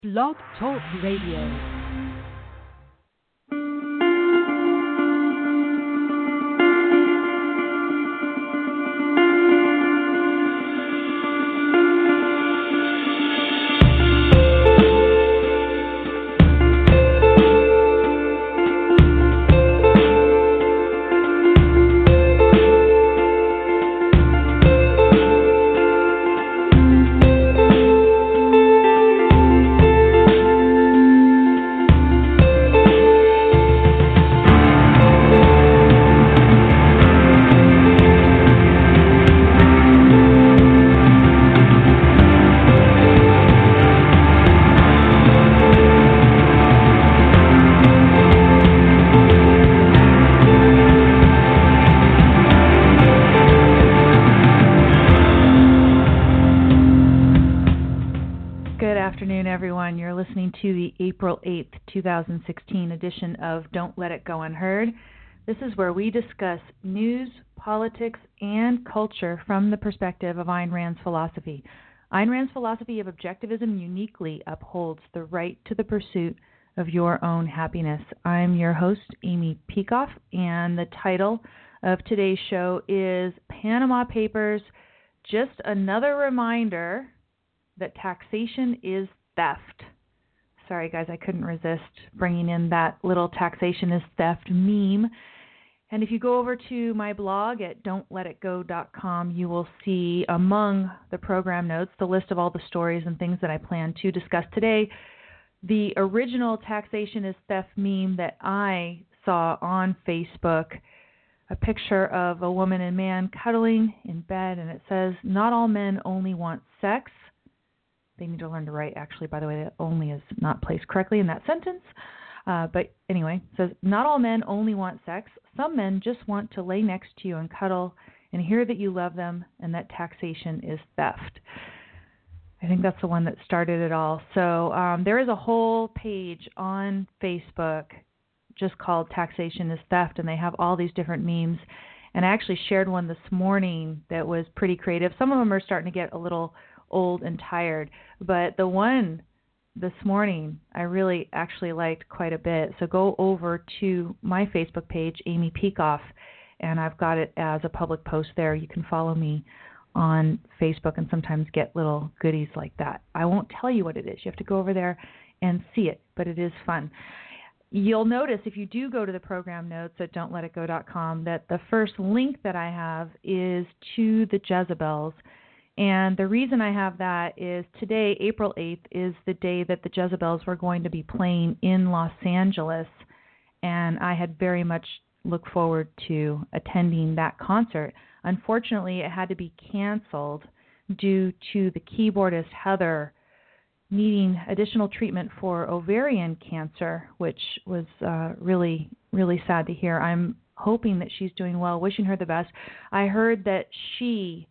Blog Talk Radio. To the April 8th, 2016 edition of Don't Let It Go Unheard. This is where we discuss news, politics, and culture from the perspective of Ayn Rand's philosophy. Ayn Rand's philosophy of objectivism uniquely upholds the right to the pursuit of your own happiness. I'm your host, Amy Peikoff, and the title of today's show is Panama Papers, just another reminder that taxation is theft. Sorry, guys, I couldn't resist bringing in that little taxation is theft meme. And if you go over to my blog at don'tletitgo.com, you will see among the program notes the list of all the stories and things that I plan to discuss today. The original taxation is theft meme that I saw on Facebook, a picture of a woman and man cuddling in bed, and it says, "Not all men only want sex." They need to learn to write, actually, by the way, that only is not placed correctly in that sentence. But anyway, it says, "Not all men only want sex. Some men just want to lay next to you and cuddle and hear that you love them and that taxation is theft." I think that's the one that started it all. So there is a whole page on Facebook just called Taxation is Theft, and they have all these different memes. And I actually shared one this morning that was pretty creative. Some of them are starting to get a little old and tired, but the one this morning I really actually liked quite a bit. So go over to my Facebook page, Amy Peikoff, and I've got it as a public post there. You can follow me on Facebook and sometimes get little goodies like that. I won't tell you what it is. You have to go over there and see it, but it is fun. You'll notice if you do go to the program notes at don'tletitgo.com that the first link that I have is to the Jezebels. And the reason I have that is today, April 8th, is the day that the Jezebels were going to be playing in Los Angeles. And I had very much looked forward to attending that concert. Unfortunately, it had to be canceled due to the keyboardist Heather needing additional treatment for ovarian cancer, which was really, really sad to hear. I'm hoping that she's doing well, wishing her the best. I heard that she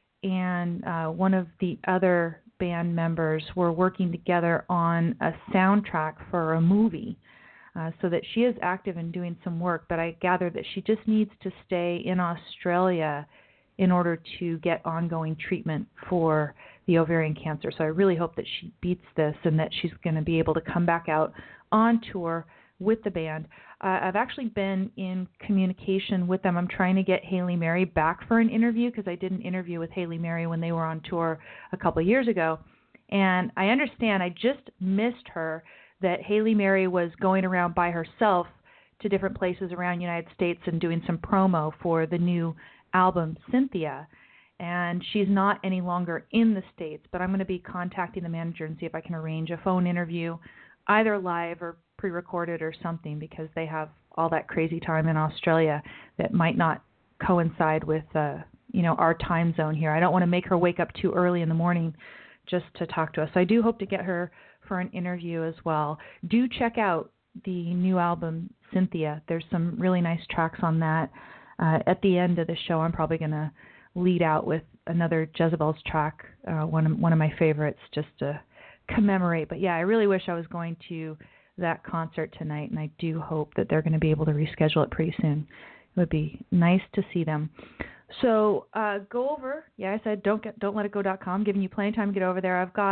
and one of the other band members were working together on a soundtrack for a movie, so that she is active in doing some work, but I gather that she just needs to stay in Australia in order to get ongoing treatment for the ovarian cancer. So I really hope that she beats this and that she's going to be able to come back out on tour with the band. I've actually been in communication with them. I'm trying to get Haley Mary back for an interview because I did an interview with Haley Mary when they were on tour a couple of years ago. And I understand, I just missed her, that Haley Mary was going around by herself to different places around the United States and doing some promo for the new album, Cynthia. And she's not any longer in the States, but I'm going to be contacting the manager and see if I can arrange a phone interview, either live or pre-recorded or something, because they have all that crazy time in Australia that might not coincide with our time zone here. I don't want to make her wake up too early in the morning just to talk to us. So I do hope to get her for an interview as well. Do check out the new album, Cynthia. There's some really nice tracks on that. At the end of the show, I'm probably going to lead out with another Jezebels track, one of my favorites, just to commemorate. But yeah, I really wish I was going to that concert tonight, and I do hope that they're going to be able to reschedule it pretty soon. It would be nice to see them. So go over, I said don't let it go.com, giving you plenty of time to get over there. I've got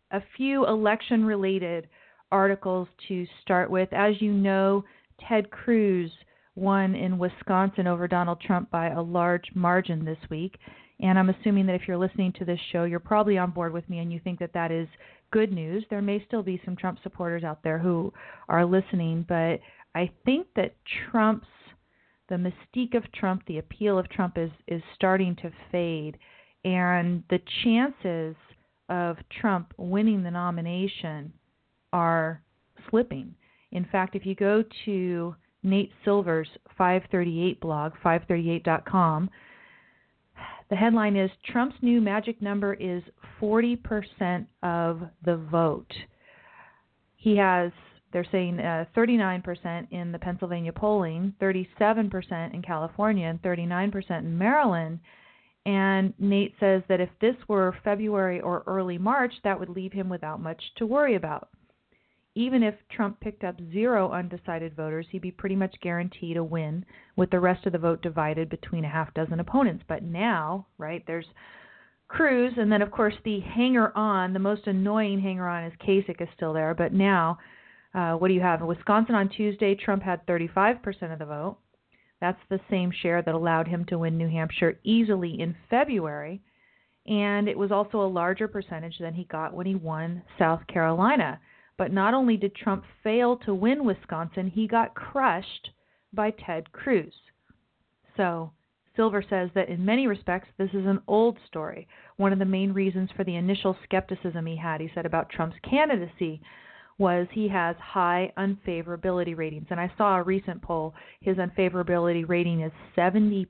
a few election-related articles to start with. As you know, Ted Cruz won in Wisconsin over Donald Trump by a large margin this week. And I'm assuming that if you're listening to this show, you're probably on board with me and you think that that is good news. There may still be some Trump supporters out there who are listening, but I think that the mystique of Trump, the appeal of Trump is starting to fade. And the chances of Trump winning the nomination are slipping. In fact, if you go to Nate Silver's 538 blog, 538.com, the headline is, Trump's new magic number is 40% of the vote. He has, they're saying 39% in the Pennsylvania polling, 37% in California, and 39% in Maryland. And Nate says that if this were February or early March, that would leave him without much to worry about. Even if Trump picked up 0 undecided voters, he'd be pretty much guaranteed a win, with the rest of the vote divided between a half dozen opponents. But now, right, there's Cruz, and then, of course, the hanger-on, the most annoying hanger-on is Kasich is still there. But now, what do you have? In Wisconsin on Tuesday, Trump had 35% of the vote. That's the same share that allowed him to win New Hampshire easily in February. And it was also a larger percentage than he got when he won South Carolina. But not only did Trump fail to win Wisconsin, he got crushed by Ted Cruz. So Silver says that in many respects, this is an old story. One of the main reasons for the initial skepticism he said, about Trump's candidacy was he has high unfavorability ratings. And I saw a recent poll, his unfavorability rating is 70%.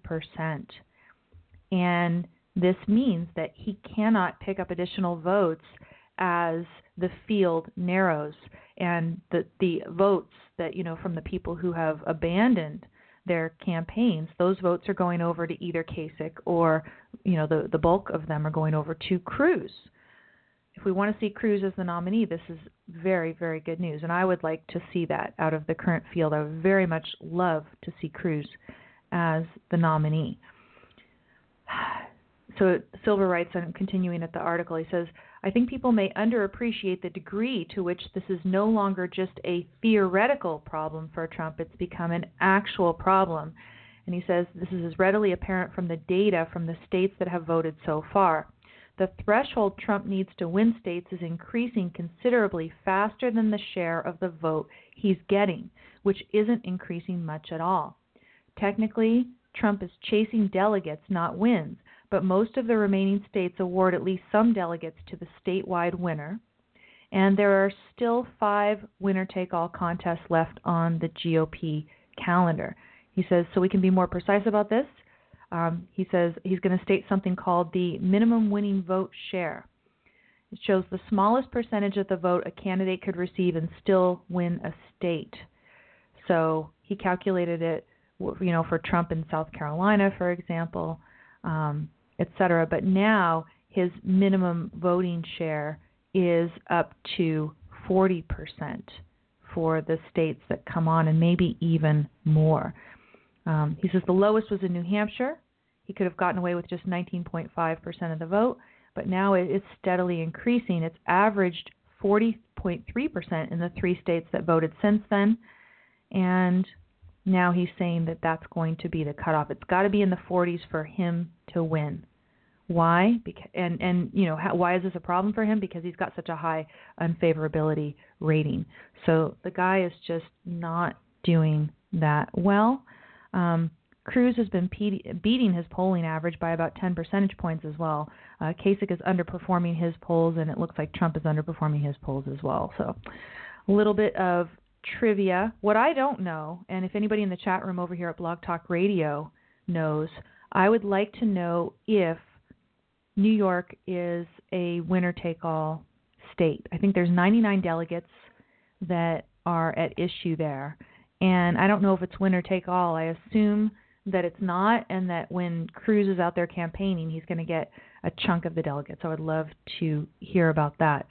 And this means that he cannot pick up additional votes as the field narrows, and the votes that, from the people who have abandoned their campaigns, those votes are going over to either Kasich or, the bulk of them are going over to Cruz. If we want to see Cruz as the nominee, this is very, very good news, and I would like to see that out of the current field. I would very much love to see Cruz as the nominee. So Silver writes, and continuing at the article, he says, I think people may underappreciate the degree to which this is no longer just a theoretical problem for Trump. It's become an actual problem. And he says this is as readily apparent from the data from the states that have voted so far. The threshold Trump needs to win states is increasing considerably faster than the share of the vote he's getting, which isn't increasing much at all. Technically, Trump is chasing delegates, not wins. But most of the remaining states award at least some delegates to the statewide winner, and there are still 5 winner-take-all contests left on the GOP calendar. He says, so we can be more precise about this. He says he's going to state something called the minimum winning vote share. It shows the smallest percentage of the vote a candidate could receive and still win a state. So he calculated it, for Trump in South Carolina, for example, etc. But now his minimum voting share is up to 40% for the states that come on, and maybe even more. He says the lowest was in New Hampshire. He could have gotten away with just 19.5% of the vote, but now it's steadily increasing. It's averaged 40.3% in the 3 states that voted since then, and now he's saying that that's going to be the cutoff. It's got to be in the 40s for him to win. Why? Why is this a problem for him? Because he's got such a high unfavorability rating. So the guy is just not doing that well. Cruz has been beating his polling average by about 10 percentage points as well. Kasich is underperforming his polls, and it looks like Trump is underperforming his polls as well. So a little bit of trivia. What I don't know, and if anybody in the chat room over here at Blog Talk Radio knows, I would like to know if New York is a winner-take-all state. I think there's 99 delegates that are at issue there. And I don't know if it's winner-take-all. I assume that it's not, and that when Cruz is out there campaigning, he's going to get a chunk of the delegates. I would love to hear about that.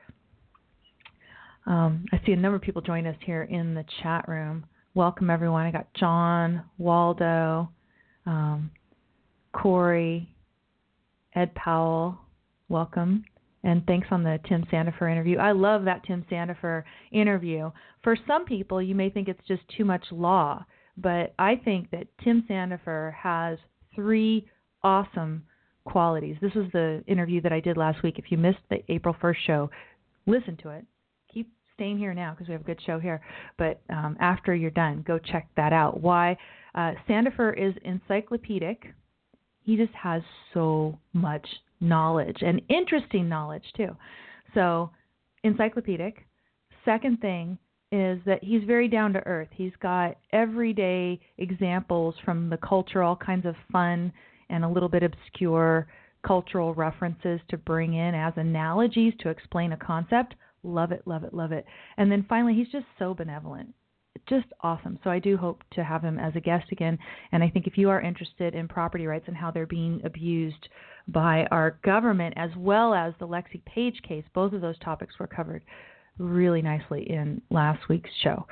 I see a number of people join us here in the chat room. Welcome, everyone. I got John, Waldo, Corey, Ed Powell, welcome. And thanks on the Tim Sandifer interview. I love that Tim Sandifer interview. For some people, you may think it's just too much law, but I think that Tim Sandifer has 3 awesome qualities. This was the interview that I did last week. If you missed the April 1st show, listen to it. Keep staying here now because we have a good show here. But after you're done, go check that out. Why? Sandifer is encyclopedic. He just has so much knowledge and interesting knowledge too. So encyclopedic. Second thing is that he's very down to earth. He's got everyday examples from the culture, all kinds of fun and a little bit obscure cultural references to bring in as analogies to explain a concept. Love it, love it, love it. And then finally, he's just so benevolent. Just awesome. So I do hope to have him as a guest again. And I think if you are interested in property rights and how they're being abused by our government, as well as the Lexi Page case, both of those topics were covered really nicely in last week's show.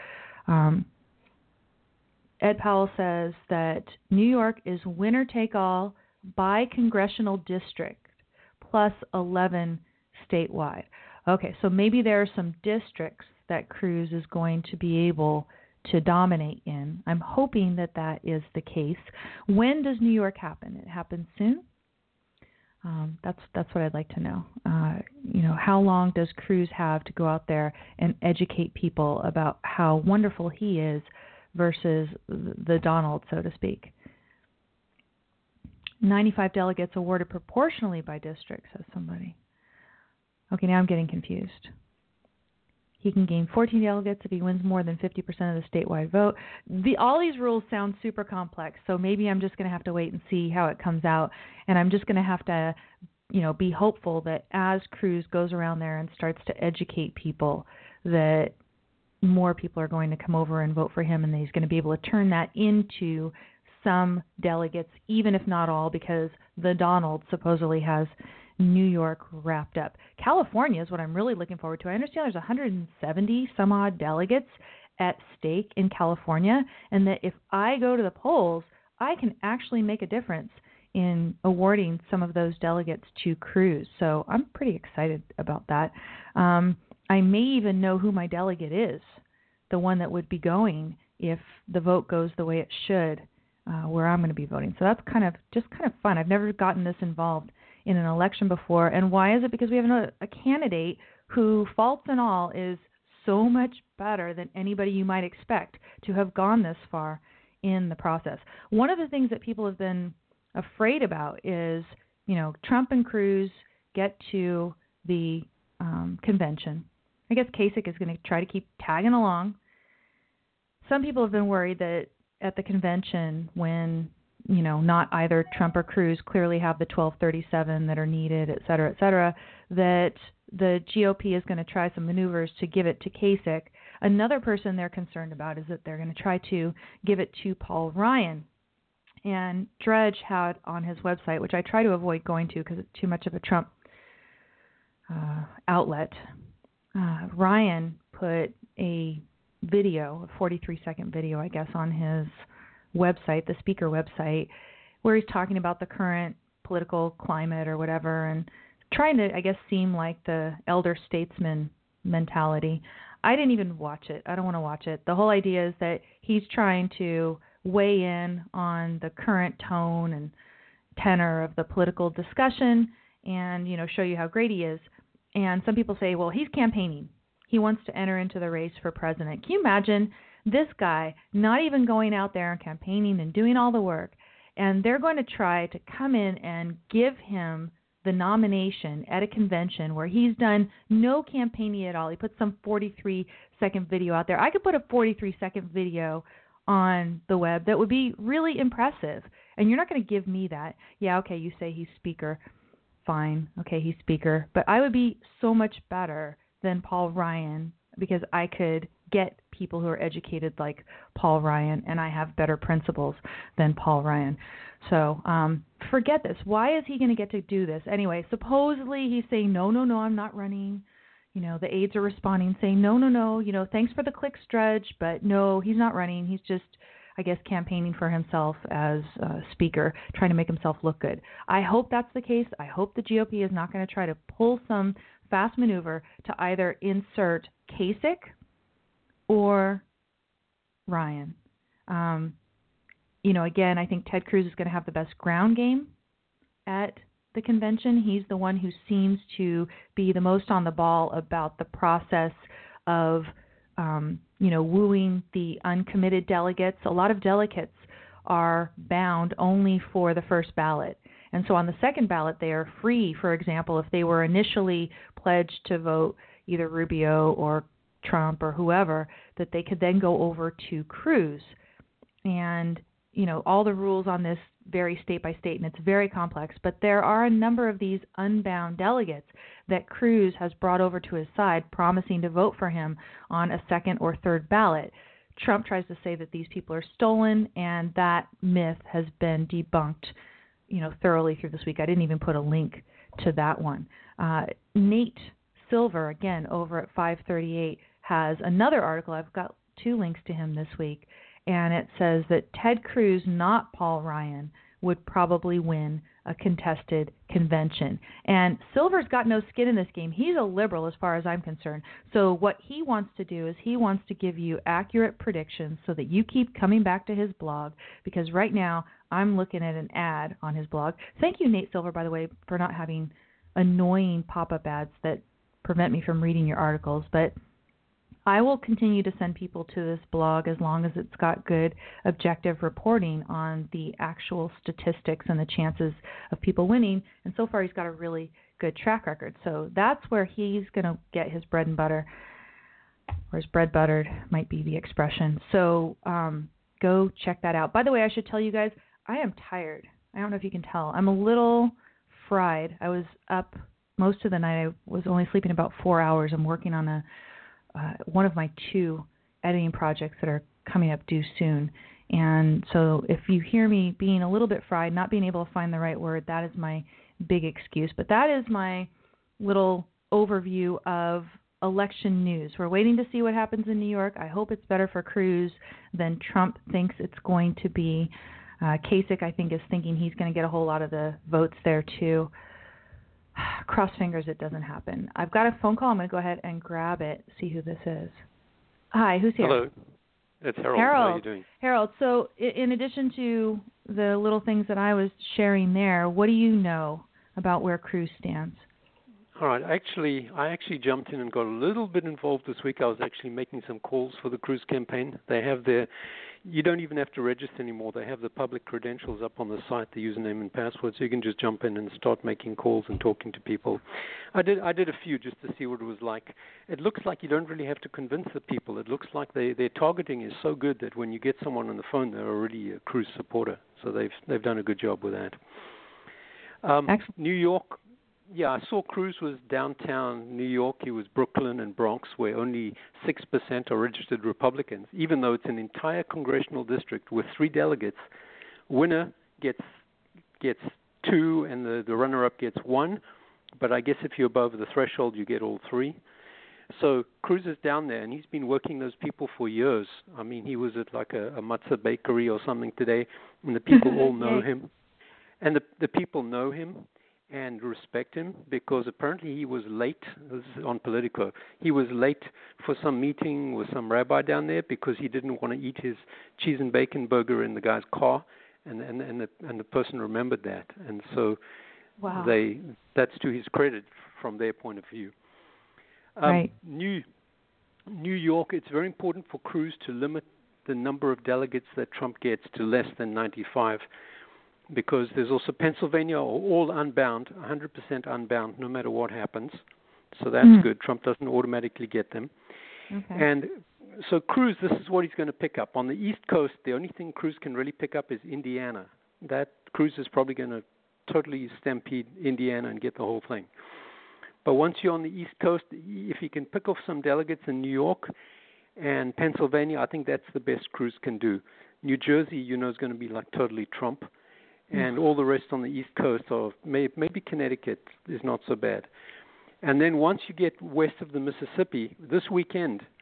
Ed Powell says that New York is winner-take-all by congressional district, plus 11 statewide. Okay, so maybe there are some districts that Cruz is going to be able to dominate in. I'm hoping that that is the case. When does New York happen? It happens soon? That's what I'd like to know. How long does Cruz have to go out there and educate people about how wonderful he is versus the Donald, so to speak? 95 delegates awarded proportionally by district, says somebody. Okay, now I'm getting confused. He can gain 14 delegates if he wins more than 50% of the statewide vote. All these rules sound super complex, so maybe I'm just going to have to wait and see how it comes out. And I'm just going to have to, be hopeful that as Cruz goes around there and starts to educate people, that more people are going to come over and vote for him, and that he's going to be able to turn that into some delegates, even if not all, because the Donald supposedly has New York wrapped up. California is what I'm really looking forward to. I understand there's 170 some odd delegates at stake in California, and that if I go to the polls, I can actually make a difference in awarding some of those delegates to Cruz. So I'm pretty excited about that. I may even know who my delegate is, the one that would be going if the vote goes the way it should, where I'm going to be voting. So that's kind of fun. I've never gotten this involved in an election before. And why is it? Because we have a candidate who, faults and all, is so much better than anybody you might expect to have gone this far in the process. One of the things that people have been afraid about is, Trump and Cruz get to the convention. I guess Kasich is going to try to keep tagging along. Some people have been worried that at the convention, when not either Trump or Cruz clearly have the 1237 that are needed, et cetera, that the GOP is going to try some maneuvers to give it to Kasich. Another person they're concerned about is that they're going to try to give it to Paul Ryan. And Drudge had on his website, which I try to avoid going to because it's too much of a Trump outlet, Ryan put a video, a 43-second video, I guess, on his website, the speaker website, where he's talking about the current political climate or whatever, and trying to, I guess, seem like the elder statesman mentality. I didn't even watch it. I don't want to watch it. The whole idea is that he's trying to weigh in on the current tone and tenor of the political discussion and, show you how great he is. And some people say, well, he's campaigning. He wants to enter into the race for president. Can you imagine this guy not even going out there and campaigning and doing all the work, and they're going to try to come in and give him the nomination at a convention where he's done no campaigning at all. He put some 43-second video out there. I could put a 43-second video on the web that would be really impressive, and you're not going to give me that. Yeah, okay, you say he's speaker. Fine. Okay, he's speaker. But I would be so much better than Paul Ryan because I could get people who are educated like Paul Ryan, and I have better principles than Paul Ryan. So forget this. Why is he going to get to do this? Anyway, supposedly he's saying, no, I'm not running. The aides are responding, saying, no, thanks for the clicks, Drudge, but no, he's not running. He's just I guess, campaigning for himself as speaker, trying to make himself look good. I hope that's the case. I hope the GOP is not going to try to pull some fast maneuver to either insert Kasich or Ryan. Again, I think Ted Cruz is going to have the best ground game at the convention. He's the one who seems to be the most on the ball about the process of, wooing the uncommitted delegates. A lot of delegates are bound only for the first ballot. And so on the second ballot, they are free, for example, if they were initially pledged to vote either Rubio or Trump or whoever, that they could then go over to Cruz. And, all the rules on this vary state by state, and it's very complex. But there are a number of these unbound delegates that Cruz has brought over to his side, promising to vote for him on a second or third ballot. Trump tries to say that these people are stolen, and that myth has been debunked, thoroughly through this week. I didn't even put a link to that one. Nate Silver, again, over at 538, has another article. I've got 2 links to him this week. And it says that Ted Cruz, not Paul Ryan, would probably win a contested convention. And Silver's got no skin in this game. He's a liberal as far as I'm concerned. So what he wants to do is he wants to give you accurate predictions so that you keep coming back to his blog, because right now I'm looking at an ad on his blog. Thank you, Nate Silver, by the way, for not having annoying pop-up ads that prevent me from reading your articles. But I will continue to send people to this blog as long as it's got good objective reporting on the actual statistics and the chances of people winning. And so far he's got a really good track record. So that's where he's going to get his bread and butter, or his bread buttered might be the expression. So go check that out. By the way, I should tell you guys, I am tired. I don't know if you can tell. I'm a little fried. I was up most of the night. I was only sleeping about 4 hours. I'm working on one of my 2 editing projects that are coming up due soon. And so if you hear me being a little bit fried, not being able to find the right word, that is my big excuse. But that is my little overview of election news. We're waiting to see what happens in New York. I hope it's better for Cruz than Trump thinks it's going to be. Kasich, I think, is thinking he's going to get a whole lot of the votes there, too. Cross fingers it doesn't happen. I've got a phone call. I'm going to go ahead and grab it, see who this is. Hi, who's here? Hello. It's Harold. Harold. How are you doing? Harold, so in addition to the little things that I was sharing there, what do you know about where Cruz stands? All right. I actually jumped in and got a little bit involved this week. I was actually making some calls for the Cruz campaign. They have you don't even have to register anymore. They have the public credentials up on the site, the username and password, so you can just jump in and start making calls and talking to people. I did a few just to see what it was like. It looks like you don't really have to convince the people. It looks like their targeting is so good that when you get someone on the phone, they're already a Cruz supporter. So they've done a good job with that. New York. Yeah, I saw Cruz was downtown New York. He was Brooklyn and Bronx, where only 6% are registered Republicans, even though it's an entire congressional district with 3 delegates. Winner gets 2, and the runner-up gets 1. But I guess if you're above the threshold, you get all 3. So Cruz is down there, and he's been working those people for years. I mean, he was at like a matzah bakery or something today, and the people all know him. And the people know him and respect him, because apparently he was late. This is on Politico. He was late for some meeting with some rabbi down there because he didn't want to eat his cheese and bacon burger in the guy's car, and the person remembered that, and so wow. That's to his credit from their point of view. Right. New York. It's very important for Cruz to limit the number of delegates that Trump gets to less than 95. Because there's also Pennsylvania, all unbound, 100% unbound, no matter what happens. So that's good. Trump doesn't automatically get them. Okay. And so Cruz, this is what he's going to pick up. On the East Coast, the only thing Cruz can really pick up is Indiana. That Cruz is probably going to totally stampede Indiana and get the whole thing. But once you're on the East Coast, if he can pick off some delegates in New York and Pennsylvania, I think that's the best Cruz can do. New Jersey, is going to be like totally Trump. And all the rest on the East Coast, or maybe Connecticut, is not so bad. And then once you get west of the Mississippi, this weekend,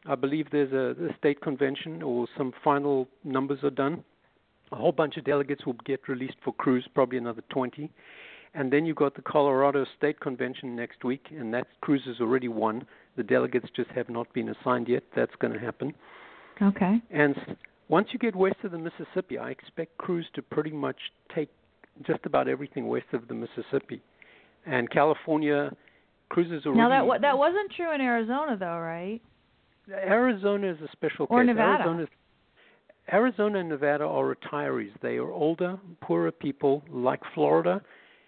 I believe there's a state convention or some final numbers are done. A whole bunch of delegates will get released for Cruz, probably another 20. And then you've got the Colorado State Convention next week, and that Cruz has already won. The delegates just have not been assigned yet. That's going to happen. Okay. And once you get west of the Mississippi, I expect Cruz to pretty much take just about everything west of the Mississippi. And California, Cruz is already... Now, that wasn't true in Arizona, though, right? Arizona is a special case. Or Nevada. Arizona and Nevada are retirees. They are older, poorer people like Florida,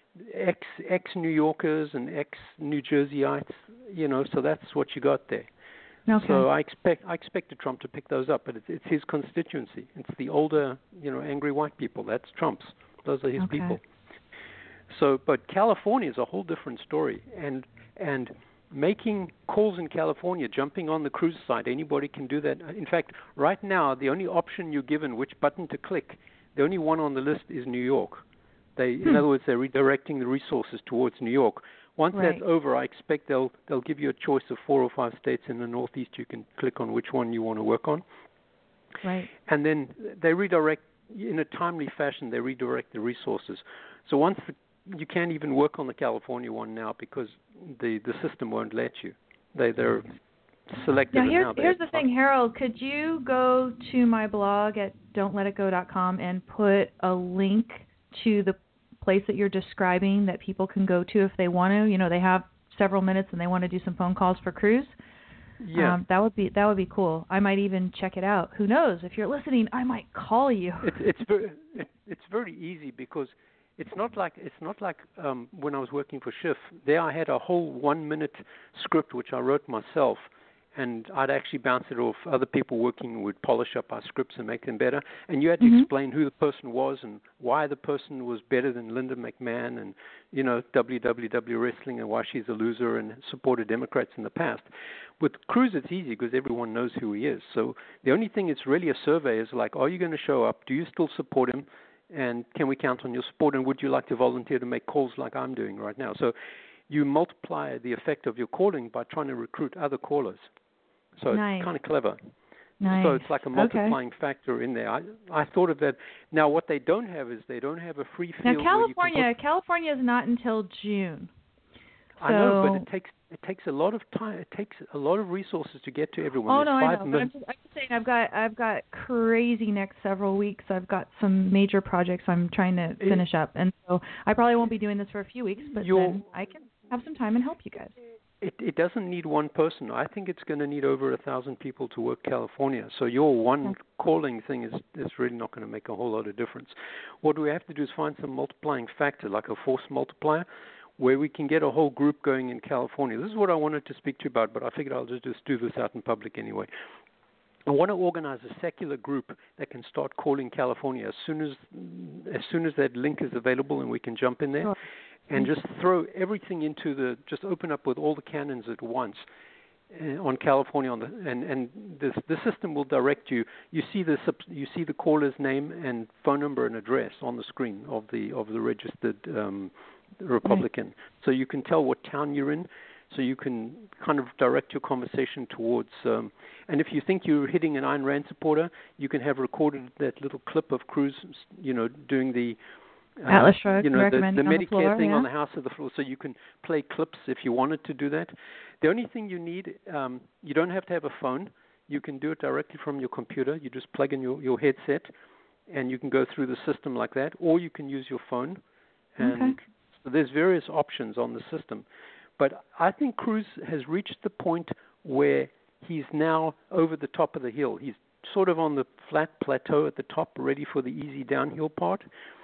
ex-New Yorkers and ex-New Jerseyites, so that's what you got there. Okay. So I expected Trump to pick those up, but it's his constituency. It's the older, angry white people. That's Trump's. Those are his people. So, but California is a whole different story, and making calls in California, jumping on the Cruz site, anybody can do that. In fact, right now, the only option you're given, which button to click, the only one on the list is New York. In other words, they're redirecting the resources towards New York. Once that's over, I expect they'll give you a choice of 4 or 5 states in the Northeast. You can click on which one you want to work on. Right. And then they redirect, in a timely fashion, they redirect the resources. So once you can't even work on the California one now because the system won't let you. They're selected. Now, here's the thing, Harold. Could you go to my blog at don'tletitgo.com and put a link to the place that you're describing that people can go to if they want to? They have several minutes and they want to do some phone calls for Cruz. Yeah, that would be cool. I might even check it out. Who knows? If you're listening, I might call you. It's very easy because it's not like when I was working for Schiff. There I had a whole 1-minute script which I wrote myself, and I'd actually bounce it off. Other people working would polish up our scripts and make them better. And you had to explain who the person was and why the person was better than Linda McMahon and, WWW Wrestling and why she's a loser and supported Democrats in the past. With Cruz, it's easy because everyone knows who he is. So the only thing it's really a survey is like, are you going to show up? Do you still support him? And can we count on your support? And would you like to volunteer to make calls like I'm doing right now? So you multiply the effect of your calling by trying to recruit other callers. So it's kind of clever. Nice. So it's like a multiplying factor in there. I thought of that. Now, what they don't have is they don't have a free field. Now, California is not until June. So... I know, but it takes a lot of time. It takes a lot of resources to get to everyone. Oh, no, I know. But I'm just saying I've got crazy next several weeks. I've got some major projects I'm trying to finish up. And so I probably won't be doing this for a few weeks, but then I can have some time and help you guys. It doesn't need one person. I think it's going to need over 1,000 people to work California. So your one calling thing is really not going to make a whole lot of difference. What we have to do is find some multiplying factor, like a force multiplier, where we can get a whole group going in California. This is what I wanted to speak to you about, but I figured I'll just do this out in public anyway. I want to organize a secular group that can start calling California as soon as that link is available and we can jump in there. Sure. And just throw everything just open up with all the cannons at once on California. And the system will direct you. You see the caller's name and phone number and address on the screen of the registered Republican. So you can tell what town you're in. So you can kind of direct your conversation towards. And if you think you're hitting an Ayn Rand supporter, you can have recorded that little clip of Cruz, doing the. Atlas Shrugged, the Medicare thing yeah. on the House of the Floor, so you can play clips if you wanted to do that. The only thing you need, you don't have to have a phone. You can do it directly from your computer. You just plug in your headset, and you can go through the system like that, or you can use your phone. And so there's various options on the system. But I think Cruz has reached the point where he's now over the top of the hill. He's sort of on the flat plateau at the top, ready for the easy downhill part.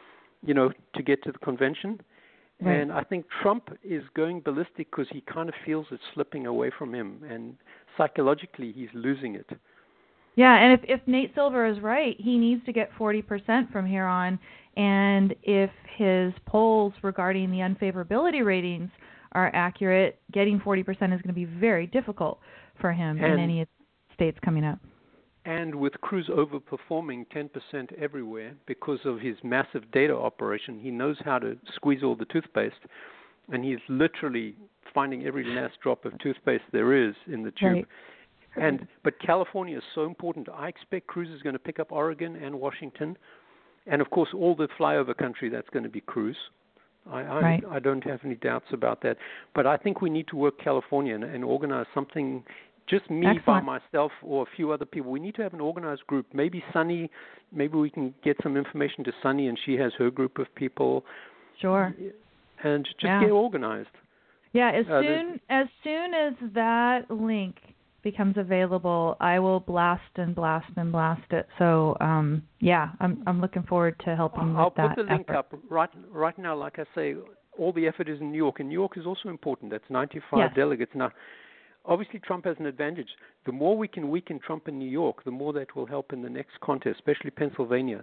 To get to the convention. Right. And I think Trump is going ballistic because he kind of feels it's slipping away from him. And psychologically, he's losing it. Yeah, and if Nate Silver is right, he needs to get 40% from here on. And if his polls regarding the unfavorability ratings are accurate, getting 40% is going to be very difficult for him in any of the states coming up. And with Cruz overperforming 10% everywhere because of his massive data operation, he knows how to squeeze all the toothpaste, and he's literally finding every last drop of toothpaste there is in the tube. Right. But California is so important. I expect Cruz is going to pick up Oregon and Washington, and of course all the flyover country. That's going to be Cruz. I don't have any doubts about that. But I think we need to work California and organize something. Just me by myself or a few other people. We need to have an organized group. Maybe Sunny. Maybe we can get some information to Sunny, and she has her group of people. Sure. And just get organized. Yeah. As soon as that link becomes available, I will blast it. So I'm looking forward to helping with that. I'll put the link up right now. Like I say, all the effort is in New York, and New York is also important. That's 95 delegates now. Obviously, Trump has an advantage. The more we can weaken Trump in New York, the more that will help in the next contest, especially Pennsylvania.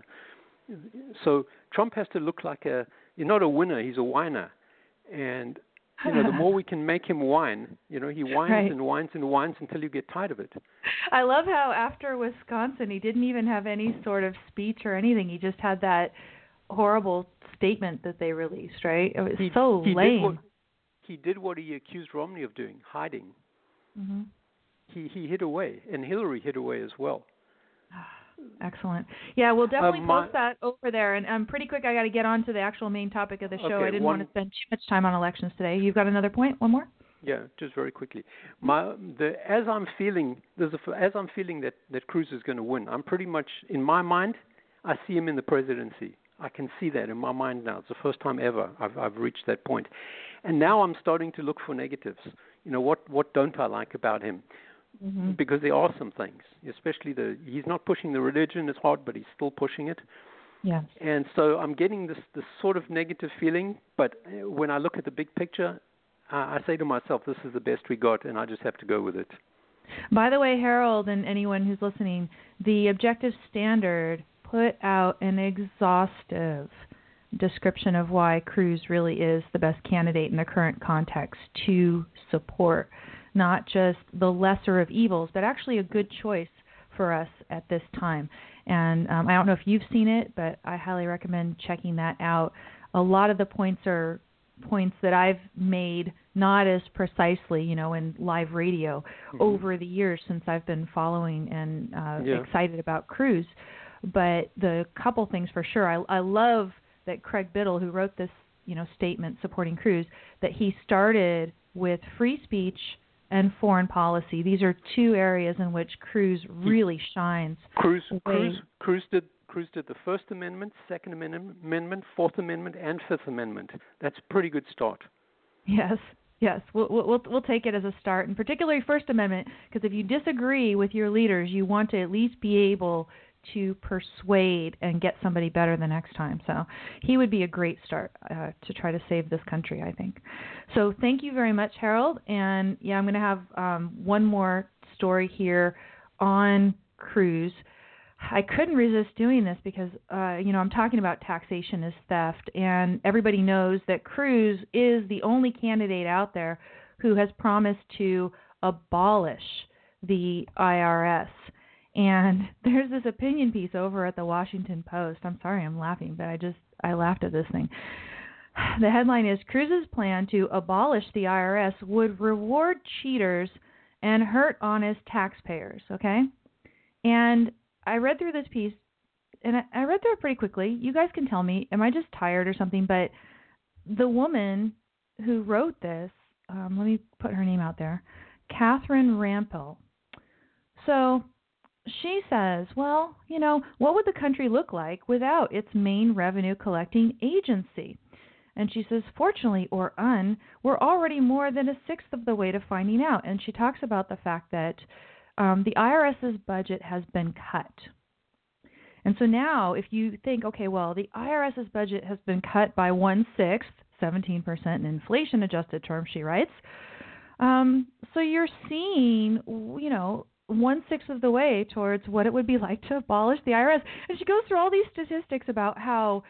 So Trump has to look like you're not a winner, he's a whiner. And, the more we can make him whine, he whines and whines and whines until you get tired of it. I love how after Wisconsin, he didn't even have any sort of speech or anything. He just had that horrible statement that they released, right? It was so lame. He did what he accused Romney of doing, hiding. Mm-hmm. He hid away, and Hillary hid away as well. Excellent. Yeah, we'll definitely post that over there. And pretty quick, I got to get on to the actual main topic of the show. Okay, I didn't want to spend too much time on elections today. You've got another point? One more? Yeah, just very quickly. As I'm feeling that Cruz is going to win, I'm pretty much, in my mind, I see him in the presidency. I can see that in my mind now. It's the first time ever I've reached that point. And now I'm starting to look for negatives. What don't I like about him? Mm-hmm. Because there are some things, especially he's not pushing the religion as hard, but he's still pushing it. Yeah. And so I'm getting this sort of negative feeling, but when I look at the big picture, I say to myself, this is the best we got, and I just have to go with it. By the way, Harold and anyone who's listening, the Objective Standard put out an exhaustive description of why Cruz really is the best candidate in the current context to support not just the lesser of evils, but actually a good choice for us at this time. And I don't know if you've seen it, but I highly recommend checking that out. A lot of the points are points that I've made not as precisely, in live radio over the years since I've been following and excited about Cruz. But the couple things for sure, I love that Craig Biddle, who wrote this, statement supporting Cruz, that he started with free speech and foreign policy. These are two areas in which Cruz really shines. Cruz did the First Amendment, Second Amendment, Fourth Amendment, and Fifth Amendment. That's a pretty good start. Yes. We'll take it as a start, and particularly First Amendment, because if you disagree with your leaders, you want to at least be able to persuade and get somebody better the next time. So he would be a great start to try to save this country, I think. So thank you very much, Harold. And I'm going to have one more story here on Cruz. I couldn't resist doing this because, I'm talking about taxation as theft, and everybody knows that Cruz is the only candidate out there who has promised to abolish the IRS. And there's this opinion piece over at the Washington Post. I'm sorry I'm laughing, but I laughed at this thing. The headline is, Cruz's plan to abolish the IRS would reward cheaters and hurt honest taxpayers, okay? And I read through this piece, and I read through it pretty quickly. You guys can tell me, am I just tired or something? But the woman who wrote this, let me put her name out there, Catherine Rampell. So she says, well, what would the country look like without its main revenue collecting agency? And she says, fortunately or we're already more than a sixth of the way to finding out. And she talks about the fact that the IRS's budget has been cut. And so now if you think, okay, well, the IRS's budget has been cut by 1/6, 17% in inflation-adjusted terms, she writes. So you're seeing, 1/6 of the way towards what it would be like to abolish the IRS. And she goes through all these statistics about how,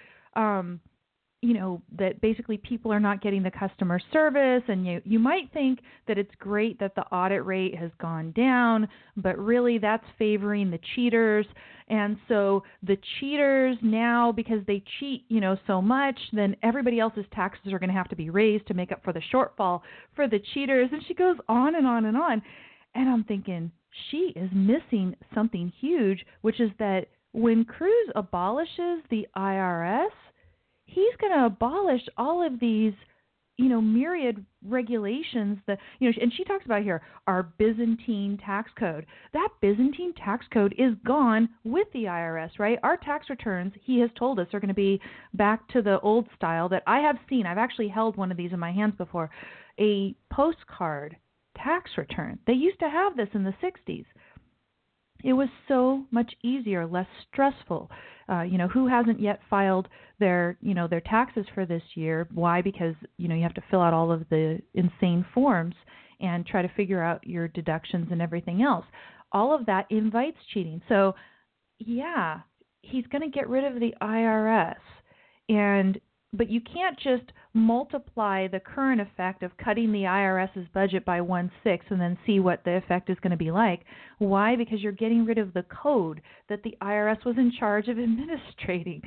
that basically people are not getting the customer service. And you might think that it's great that the audit rate has gone down, but really that's favoring the cheaters. And so the cheaters now, because they cheat, so much, then everybody else's taxes are going to have to be raised to make up for the shortfall for the cheaters. And she goes on and on and on. And I'm thinking, she is missing something huge, which is that when Cruz abolishes the IRS, he's going to abolish all of these, myriad regulations that, and she talks about here, our Byzantine tax code. That Byzantine tax code is gone with the IRS, right? Our tax returns, he has told us, are going to be back to the old style that I have seen. I've actually held one of these in my hands before, a postcard tax return. They used to have this in the 60s. It was so much easier, less stressful. Who hasn't yet filed their taxes for this year? Why? Because, you have to fill out all of the insane forms and try to figure out your deductions and everything else. All of that invites cheating. So, yeah, he's going to get rid of the IRS. But you can't just multiply the current effect of cutting the IRS's budget by 1/6 and then see what the effect is going to be like. Why? Because you're getting rid of the code that the IRS was in charge of administrating.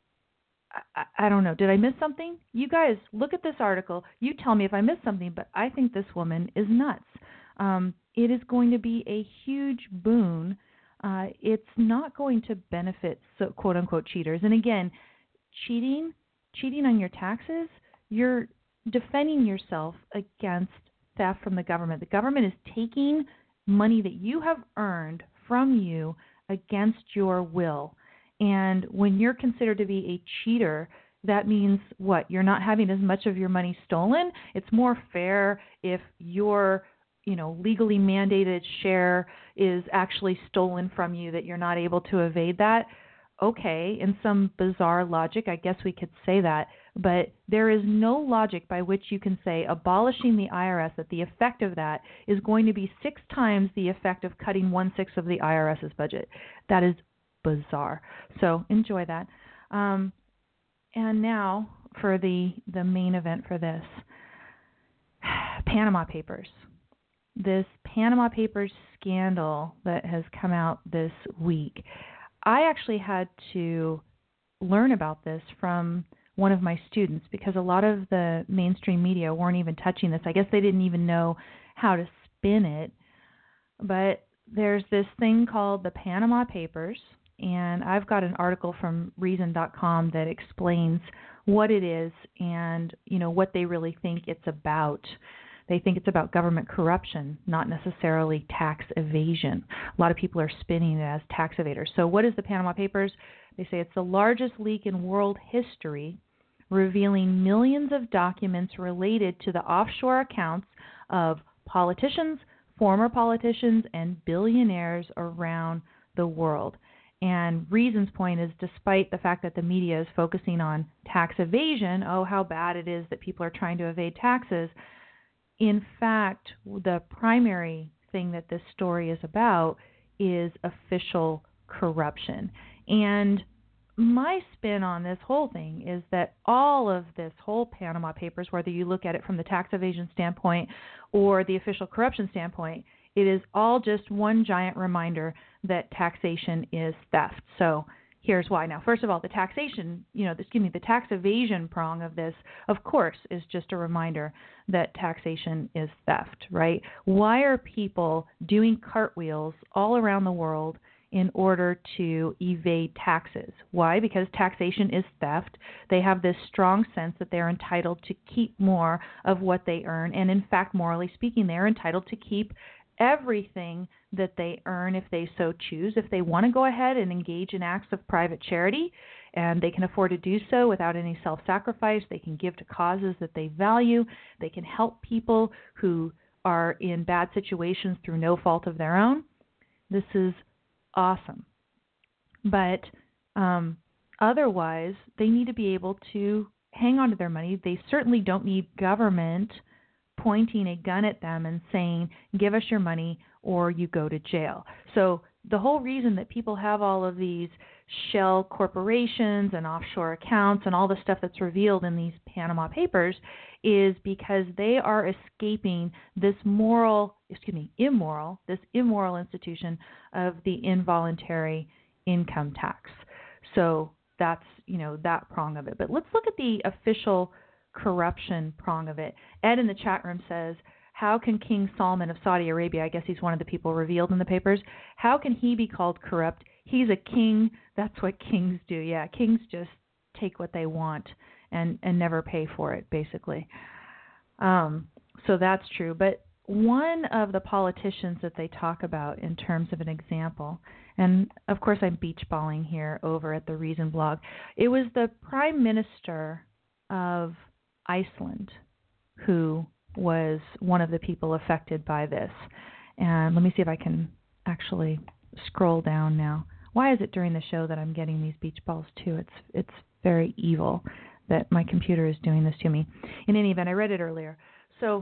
I don't know. Did I miss something? You guys, look at this article. You tell me if I missed something, but I think this woman is nuts. It is going to be a huge boon. It's not going to benefit quote-unquote cheaters. And again, cheating on your taxes, you're defending yourself against theft from the government. The government is taking money that you have earned from you against your will. And when you're considered to be a cheater, that means what? You're not having as much of your money stolen. It's more fair if your legally mandated share is actually stolen from you, that you're not able to evade that. Okay, in some bizarre logic, I guess we could say that, but there is no logic by which you can say abolishing the IRS, that the effect of that is going to be 6 times the effect of cutting 1/6 of the IRS's budget. That is bizarre. So enjoy that. And now for the main event for this, Panama Papers. This Panama Papers scandal that has come out this week. I actually had to learn about this from one of my students because a lot of the mainstream media weren't even touching this. I guess they didn't even know how to spin it. But there's this thing called the Panama Papers, and I've got an article from Reason.com that explains what it is and, what they really think it's about. They think it's about government corruption, not necessarily tax evasion. A lot of people are spinning it as tax evaders. So what is the Panama Papers? They say it's the largest leak in world history, revealing millions of documents related to the offshore accounts of politicians, former politicians, and billionaires around the world. And Reason's point is, despite the fact that the media is focusing on tax evasion, how bad it is that people are trying to evade taxes, in fact, the primary thing that this story is about is official corruption. And my spin on this whole thing is that all of this whole Panama Papers, whether you look at it from the tax evasion standpoint or the official corruption standpoint, it is all just one giant reminder that taxation is theft. So here's why. Now, first of all, the taxation, the tax evasion prong of this, of course, is just a reminder that taxation is theft, right? Why are people doing cartwheels all around the world in order to evade taxes? Why? Because taxation is theft. They have this strong sense that they're entitled to keep more of what they earn. And in fact, morally speaking, they're entitled to keep everything that they earn if they so choose. If they want to go ahead and engage in acts of private charity, and they can afford to do so without any self-sacrifice, they can give to causes that they value, they can help people who are in bad situations through no fault of their own. This is awesome. But otherwise, they need to be able to hang on to their money. They certainly don't need government pointing a gun at them and saying, give us your money or you go to jail. So the whole reason that people have all of these shell corporations and offshore accounts and all the stuff that's revealed in these Panama Papers is because they are escaping this immoral institution of the involuntary income tax. So that's, that prong of it. But let's look at the official corruption prong of it. Ed in the chat room says, how can King Salman of Saudi Arabia, I guess he's one of the people revealed in the papers, how can he be called corrupt? He's a king. That's what kings do. Yeah, kings just take what they want and never pay for it, basically. So that's true. But one of the politicians that they talk about in terms of an example, and of course I'm beach balling here over at the Reason blog, it was the Prime Minister of Iceland who was one of the people affected by this. And let me see if I can actually scroll down now. Why is it during the show that I'm getting these beach balls too? It's very evil that my computer is doing this to me. In any event, I read it earlier. So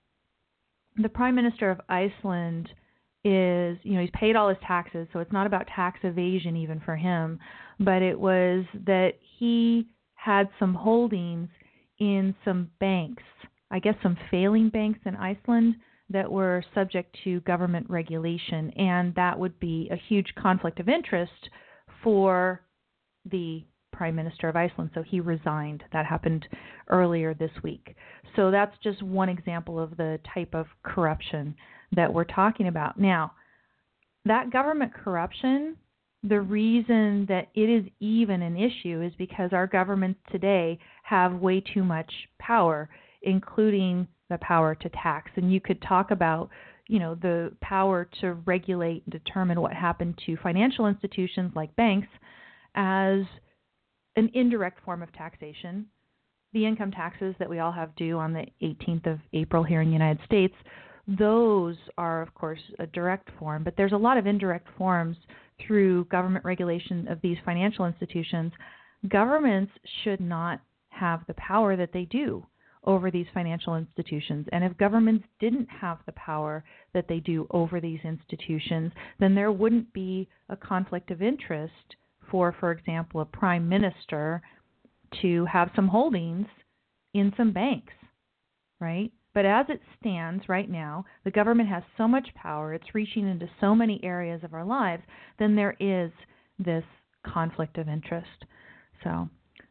the Prime Minister of Iceland is, he's paid all his taxes, so it's not about tax evasion even for him, but it was that he had some holdings in some banks, I guess some failing banks in Iceland that were subject to government regulation, and that would be a huge conflict of interest for the Prime Minister of Iceland, so he resigned. That happened earlier this week. So that's just one example of the type of corruption that we're talking about. Now, that government corruption, the reason that it is even an issue is because our governments today have way too much power, including the power to tax. And you could talk about, the power to regulate and determine what happened to financial institutions like banks as an indirect form of taxation. The income taxes that we all have due on the 18th of April here in the United States, those are, of course, a direct form, but there's a lot of indirect forms through government regulation of these financial institutions. Governments should not have the power that they do over these financial institutions. And if governments didn't have the power that they do over these institutions, then there wouldn't be a conflict of interest for example, a prime minister to have some holdings in some banks, right? But as it stands right now, the government has so much power, it's reaching into so many areas of our lives, then there is this conflict of interest. So,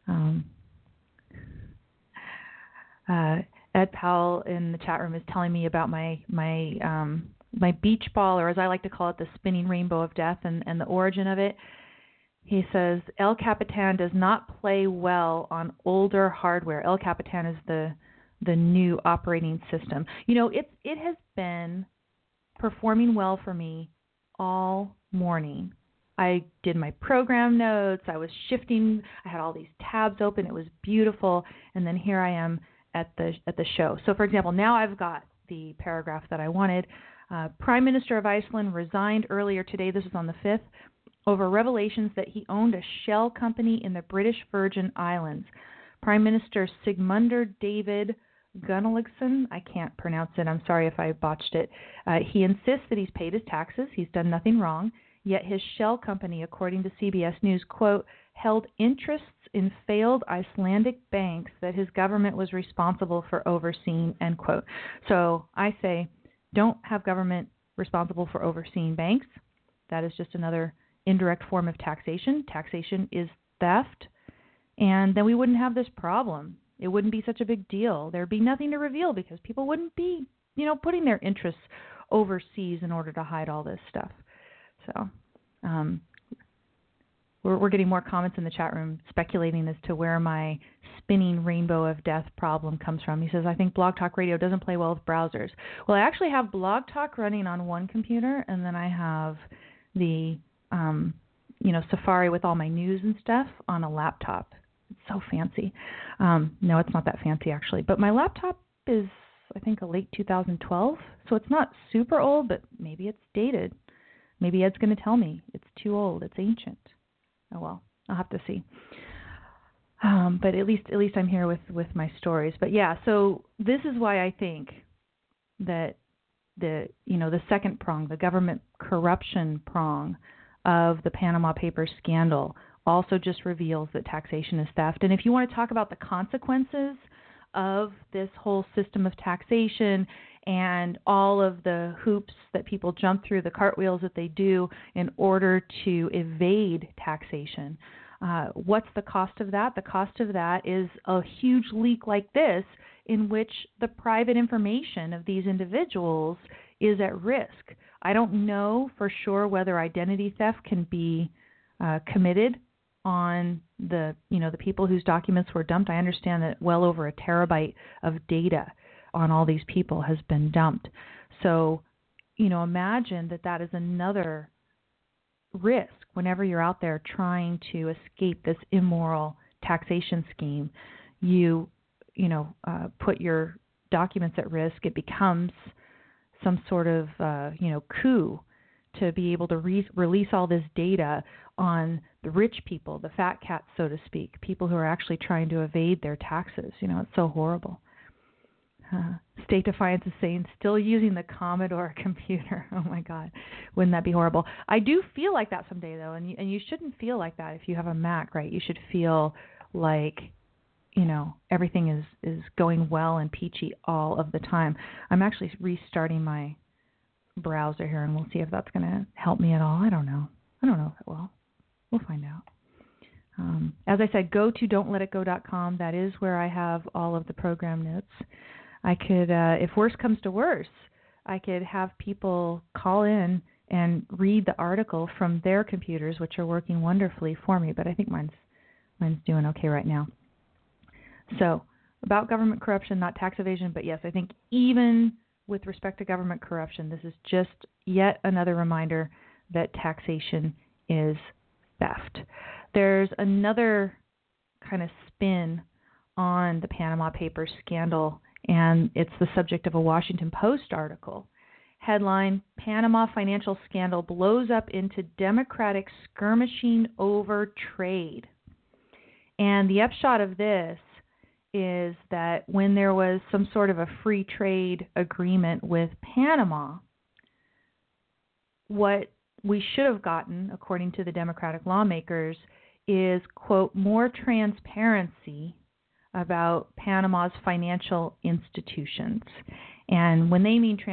Ed Powell in the chat room is telling me about my beach ball, or as I like to call it, the spinning rainbow of death, and the origin of it. He says, El Capitan does not play well on older hardware. El Capitan is the new operating system. It has been performing well for me all morning. I did my program notes. I was shifting. I had all these tabs open. It was beautiful. And then here I am at the show. So, for example, now I've got the paragraph that I wanted. Prime Minister of Iceland resigned earlier today. This is on the 5th. Over revelations that he owned a shell company in the British Virgin Islands. Prime Minister Sigmundur David Gunnlaugsson, I can't pronounce it, I'm sorry if I botched it, he insists that he's paid his taxes, he's done nothing wrong, yet his shell company, according to CBS News, quote, held interests in failed Icelandic banks that his government was responsible for overseeing, end quote. So I say, don't have government responsible for overseeing banks. That is just another indirect form of taxation. Taxation is theft, and then we wouldn't have this problem. It wouldn't be such a big deal. There'd be nothing to reveal because people wouldn't be, putting their interests overseas in order to hide all this stuff. So we're getting more comments in the chat room speculating as to where my spinning rainbow of death problem comes from. He says, I think Blog Talk Radio doesn't play well with browsers. Well, I actually have Blog Talk running on one computer, and then I have the Safari with all my news and stuff on a laptop. It's so fancy. No, it's not that fancy actually. But my laptop is, I think, a late 2012. So it's not super old, but maybe it's dated. Maybe Ed's going to tell me it's too old. It's ancient. Oh well, I'll have to see. But at least I'm here with my stories. But yeah, so this is why I think that the second prong, the government corruption prong of the Panama Papers scandal, also just reveals that taxation is theft. And if you want to talk about the consequences of this whole system of taxation and all of the hoops that people jump through, the cartwheels that they do in order to evade taxation, what's the cost of that? The cost of that is a huge leak like this in which the private information of these individuals is at risk. I don't know for sure whether identity theft can be committed on the people whose documents were dumped. I understand that well over a terabyte of data on all these people has been dumped. So, imagine that is another risk whenever you're out there trying to escape this immoral taxation scheme. You put your documents at risk. It becomes some sort of coup to be able to release all this data on the rich people, the fat cats, so to speak, people who are actually trying to evade their taxes. It's so horrible. State Defiance is saying, still using the Commodore computer. Oh, my God. Wouldn't that be horrible? I do feel like that someday, though, and you shouldn't feel like that if you have a Mac, right? You should feel like, everything is going well and peachy all of the time. I'm actually restarting my browser here, and we'll see if that's going to help me at all. I don't know if it will. We'll find out. As I said, go to don'tletitgo.com. That is where I have all of the program notes. I could, if worse comes to worse, I could have people call in and read the article from their computers, which are working wonderfully for me, but I think mine's doing okay right now. So, about government corruption, not tax evasion, but yes, I think even with respect to government corruption, this is just yet another reminder that taxation is theft. There's another kind of spin on the Panama Papers scandal, and it's the subject of a Washington Post article. Headline, Panama financial scandal blows up into Democratic skirmishing over trade. And the upshot of this is that when there was some sort of a free trade agreement with Panama, what we should have gotten, according to the Democratic lawmakers, is, quote, more transparency about Panama's financial institutions. And when they mean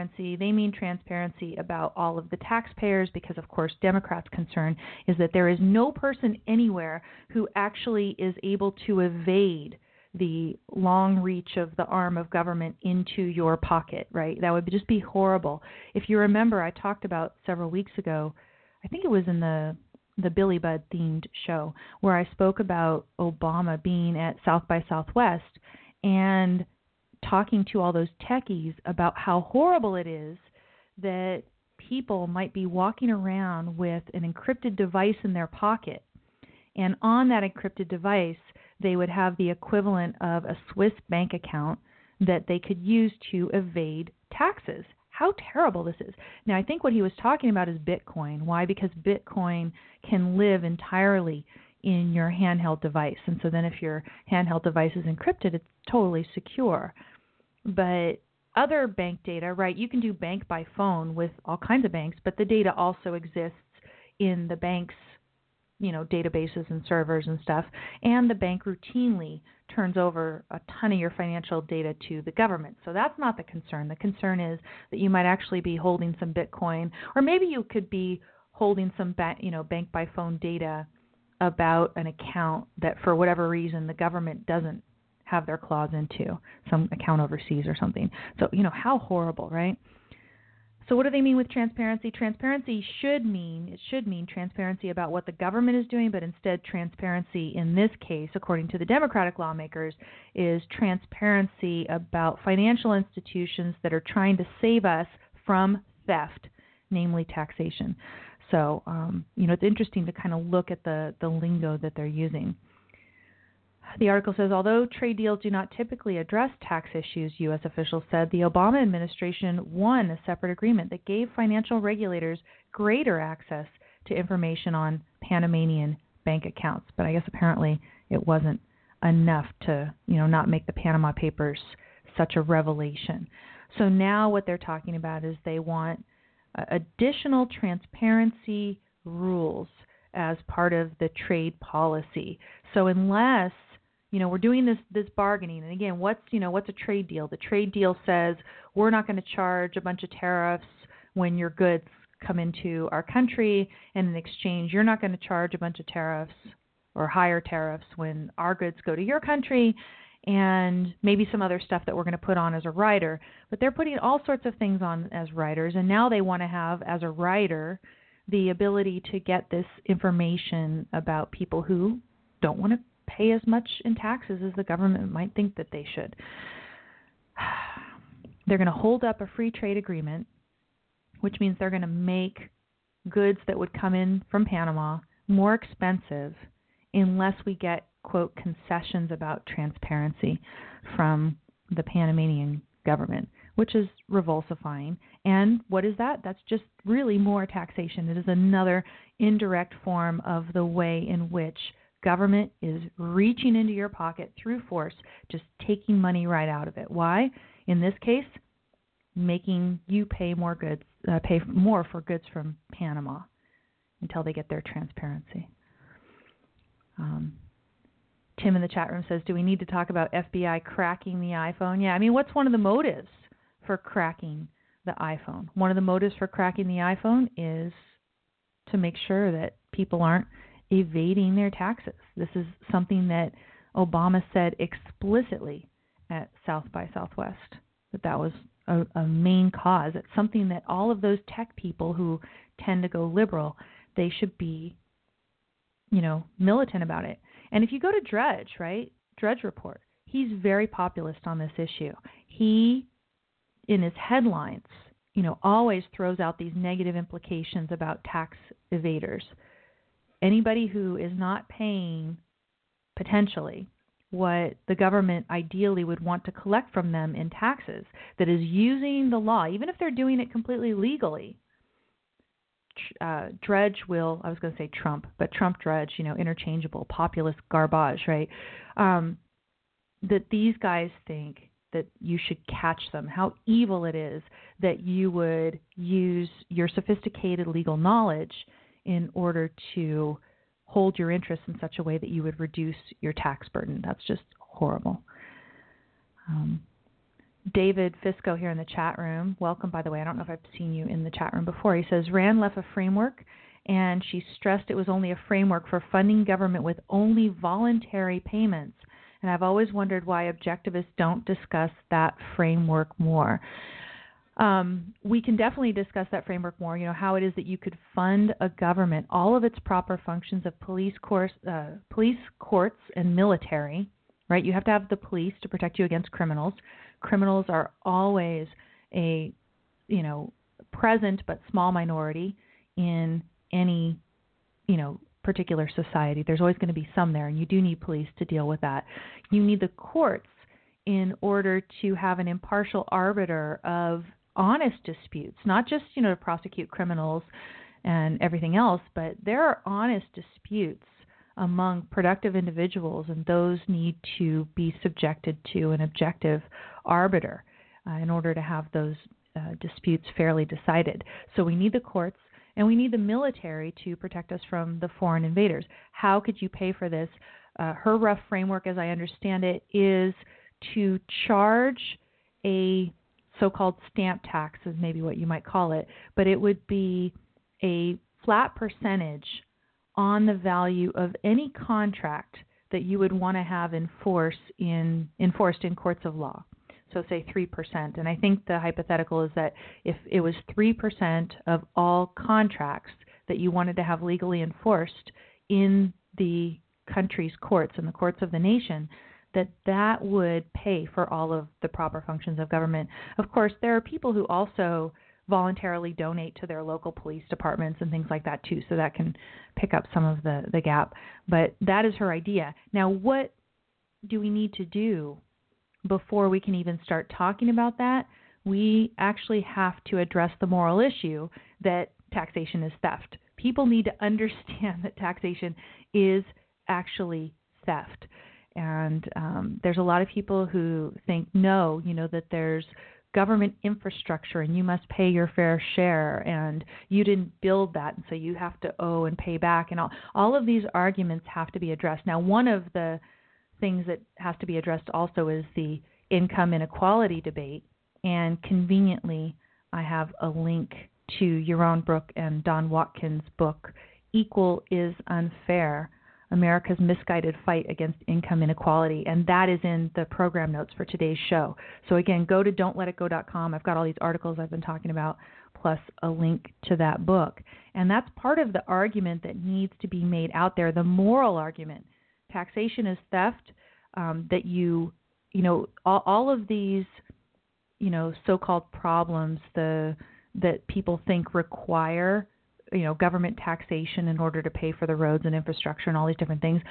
transparency about all of the taxpayers, because, of course, Democrats' concern is that there is no person anywhere who actually is able to evade the long reach of the arm of government into your pocket, right? That would just be horrible. If you remember, I talked about several weeks ago, I think it was in the Billy Budd themed show, where I spoke about Obama being at South by Southwest and talking to all those techies about how horrible it is that people might be walking around with an encrypted device in their pocket. And on that encrypted device, they would have the equivalent of a Swiss bank account that they could use to evade taxes. How terrible this is. Now, I think what he was talking about is Bitcoin. Why? Because Bitcoin can live entirely in your handheld device. And so then if your handheld device is encrypted, it's totally secure. But other bank data, right, you can do bank by phone with all kinds of banks, but the data also exists in the bank's databases and servers and stuff, and the bank routinely turns over a ton of your financial data to the government. So that's not the concern. The concern is that you might actually be holding some Bitcoin, or maybe you could be holding some bank by phone data about an account that for whatever reason the government doesn't have their claws into, some account overseas or something. So, how horrible, right? So what do they mean with transparency? Transparency should mean transparency about what the government is doing, but instead transparency in this case, according to the Democratic lawmakers, is transparency about financial institutions that are trying to save us from theft, namely taxation. So, it's interesting to kind of look at the lingo that they're using. The article says, although trade deals do not typically address tax issues, U.S. officials said, the Obama administration won a separate agreement that gave financial regulators greater access to information on Panamanian bank accounts. But I guess apparently it wasn't enough to, not make the Panama Papers such a revelation. So now what they're talking about is they want additional transparency rules as part of the trade policy. So unless we're doing this bargaining, and again, what's a trade deal? The trade deal says we're not going to charge a bunch of tariffs when your goods come into our country, and in exchange, you're not going to charge a bunch of tariffs or higher tariffs when our goods go to your country. and maybe some other stuff that we're going to put on as a rider. But they're putting all sorts of things on as riders, and now they want to have, as a rider, the ability to get this information about people who don't want to pay as much in taxes as the government might think that they should. They're going to hold up a free trade agreement, which means they're going to make goods that would come in from Panama more expensive unless we get, quote, concessions about transparency from the Panamanian government, which is revulsifying. And what is that? That's just really more taxation. It is another indirect form of the way in which government is reaching into your pocket through force, just taking money right out of it. Why? In this case, making you pay more for goods from Panama until they get their transparency. Tim in the chat room says, do we need to talk about FBI cracking the iPhone? Yeah, I mean, what's one of the motives for cracking the iPhone? One of the motives for cracking the iPhone is to make sure that people aren't evading their taxes. This is something that Obama said explicitly at South by Southwest, that was a main cause. It's something that all of those tech people who tend to go liberal, they should be, militant about it. And if you go to Drudge, right, Drudge Report, he's very populist on this issue. He, in his headlines, always throws out these negative implications about tax evaders. Anybody who is not paying, potentially, what the government ideally would want to collect from them in taxes, that is using the law, even if they're doing it completely legally, Drudge will, I was going to say Trump, but Trump Drudge, interchangeable, populist garbage, right? That these guys think that you should catch them, how evil it is that you would use your sophisticated legal knowledge in order to hold your interests in such a way that you would reduce your tax burden. That's just horrible. David Fisco here in the chat room. Welcome, by the way. I don't know if I've seen you in the chat room before. He says, Rand left a framework, and she stressed it was only a framework for funding government with only voluntary payments. And I've always wondered why objectivists don't discuss that framework more. We can definitely discuss that framework more, how it is that you could fund a government, all of its proper functions of police courts and military, right? You have to have the police to protect you against criminals. Criminals are always a, present but small minority in any, particular society. There's always going to be some there, and you do need police to deal with that. You need the courts in order to have an impartial arbiter of honest disputes, not just, to prosecute criminals and everything else, but there are honest disputes among productive individuals, and those need to be subjected to an objective arbiter in order to have those disputes fairly decided. So we need the courts, and we need the military to protect us from the foreign invaders. How could you pay for this? Her rough framework, as I understand it, is to charge a so-called stamp tax, is maybe what you might call it, but it would be a flat percentage on the value of any contract that you would want to have enforced in courts of law. So say 3%. And I think the hypothetical is that if it was 3% of all contracts that you wanted to have legally enforced in the country's courts and the courts of the nation, that would pay for all of the proper functions of government. Of course, there are people who also voluntarily donate to their local police departments and things like that too, so that can pick up some of the gap. But that is her idea. Now, what do we need to do before we can even start talking about that? We actually have to address the moral issue that taxation is theft. People need to understand that taxation is actually theft. And there's a lot of people who think, no, that there's government infrastructure and you must pay your fair share and you didn't build that, and so you have to owe and pay back. And all of these arguments have to be addressed. Now, one of the things that has to be addressed also is the income inequality debate. And conveniently, I have a link to Yaron Brook and Don Watkins' book, Equal is Unfair, America's Misguided Fight Against Income Inequality, and that is in the program notes for today's show. So again, go to don'tletitgo.com. I've got all these articles I've been talking about, plus a link to that book. And that's part of the argument that needs to be made out there, the moral argument. Taxation is theft, that all of these, so-called problems that people think require government taxation in order to pay for the roads and infrastructure and all these different things.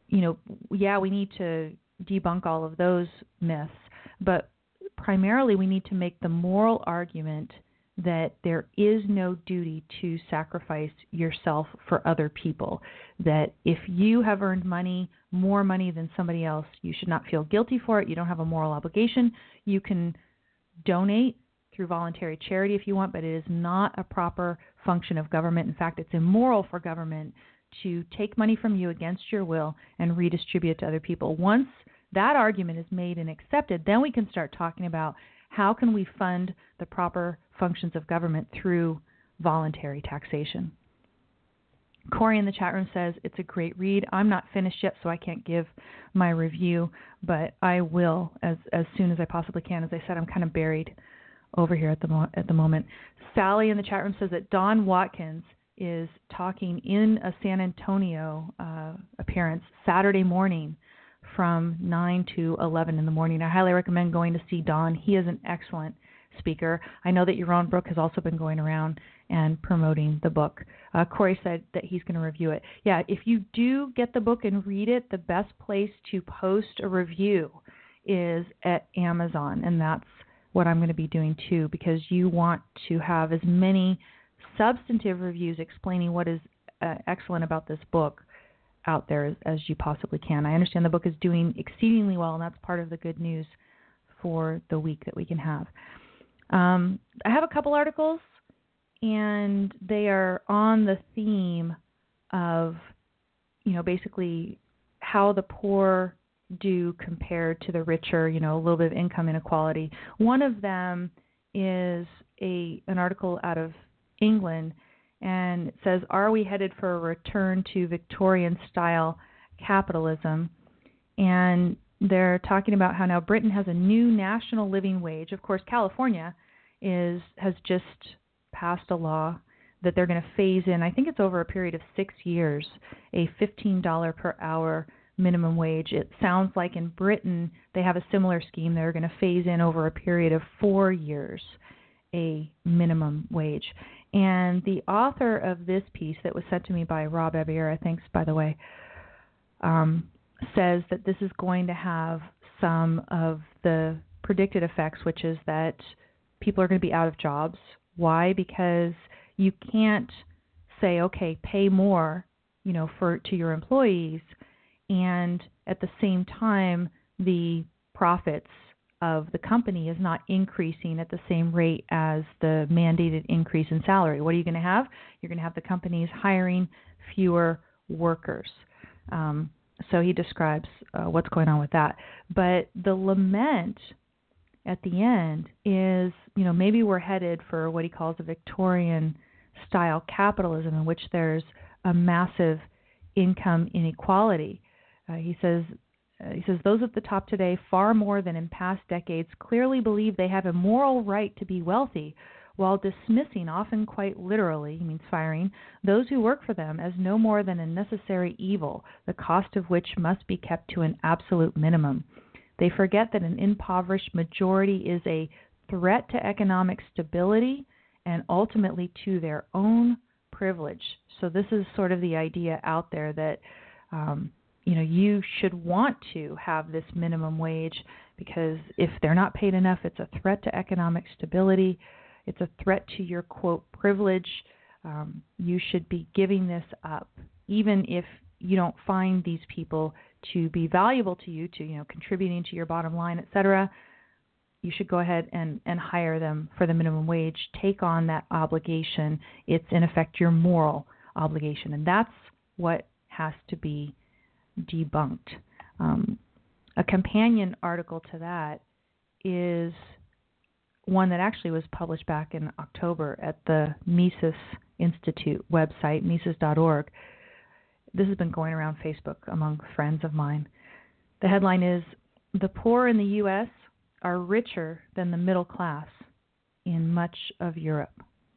We need to debunk all of those myths, but primarily we need to make the moral argument that there is no duty to sacrifice yourself for other people, that if you have earned more money than somebody else, you should not feel guilty for it. You don't have a moral obligation. You can donate through voluntary charity if you want, but it is not a proper function of government. In fact, it's immoral for government to take money from you against your will and redistribute it to other people. Once that argument is made and accepted, then we can start talking about how can we fund the proper functions of government through voluntary taxation. Corey in the chat room says it's a great read. I'm not finished yet, so I can't give my review, but I will as soon as I possibly can. As I said, I'm kind of buried over here at the moment. Sally in the chat room says that Don Watkins is talking in a San Antonio appearance Saturday morning from 9 to 11 in the morning. I highly recommend going to see Don. He is an excellent speaker. I know that Yaron Brook has also been going around and promoting the book. Corey said that he's going to review it. Yeah, if you do get the book and read it, the best place to post a review is at Amazon, and that's what I'm going to be doing too, because you want to have as many substantive reviews explaining what is excellent about this book out there as you possibly can. I understand the book is doing exceedingly well, and that's part of the good news for the week that we can have. I have a couple articles, and they are on the theme of, basically how the poor do compared to the richer, a little bit of income inequality. One of them is an article out of England, and it says, "Are we headed for a return to Victorian-style capitalism?" And they're talking about how now Britain has a new national living wage. Of course, California has just passed a law that they're going to phase in, I think it's over a period of 6 years, a $15 per hour minimum wage. It sounds like in Britain they have a similar scheme. They're going to phase in over a period of 4 years a minimum wage. And the author of this piece that was sent to me by Rob Ebiera, thanks by the way, says that this is going to have some of the predicted effects, which is that people are going to be out of jobs. Why? Because you can't say, okay, pay more, to your employees, and at the same time the profits of the company is not increasing at the same rate as the mandated increase in salary. What are you going to have? You're going to have the companies hiring fewer workers. So he describes what's going on with that. But the lament at the end is, maybe we're headed for what he calls a Victorian-style capitalism in which there's a massive income inequality. He says those at the top today, far more than in past decades, clearly believe they have a moral right to be wealthy, while dismissing, often quite literally, he means firing, those who work for them as no more than a necessary evil, the cost of which must be kept to an absolute minimum. They forget that an impoverished majority is a threat to economic stability and ultimately to their own privilege. So this is sort of the idea out there that you should want to have this minimum wage, because if they're not paid enough, it's a threat to economic stability. It's a threat to your, quote, privilege. You should be giving this up, even if you don't find these people to be valuable to you, to contributing to your bottom line, etc. You should go ahead and hire them for the minimum wage. Take on that obligation. It's in effect your moral obligation, and that's what has to be debunked. A companion article to that is one that actually was published back in October at the Mises Institute website, Mises.org. This has been going around Facebook among friends of mine. The headline is, "The poor in the U.S. are richer than the middle class in much of Europe."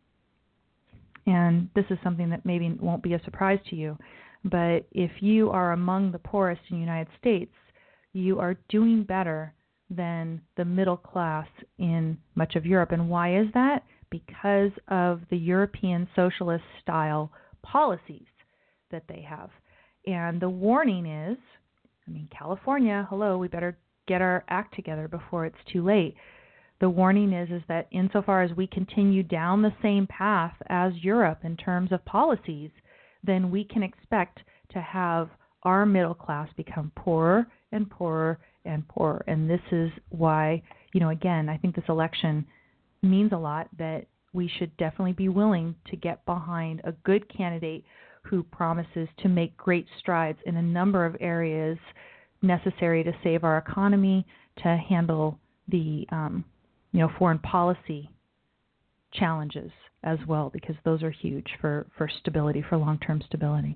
And this is something that maybe won't be a surprise to you, but if you are among the poorest in the United States, you are doing better than the middle class in much of Europe. And why is that? Because of the European socialist style policies that they have. And the warning is, California, hello, we better get our act together before it's too late. The warning is that insofar as we continue down the same path as Europe in terms of policies, then we can expect to have our middle class become poorer and poorer and poorer. And this is why, again, I think this election means a lot, that we should definitely be willing to get behind a good candidate who promises to make great strides in a number of areas necessary to save our economy, to handle the foreign policy challenges as well, because those are huge for stability, for long-term stability.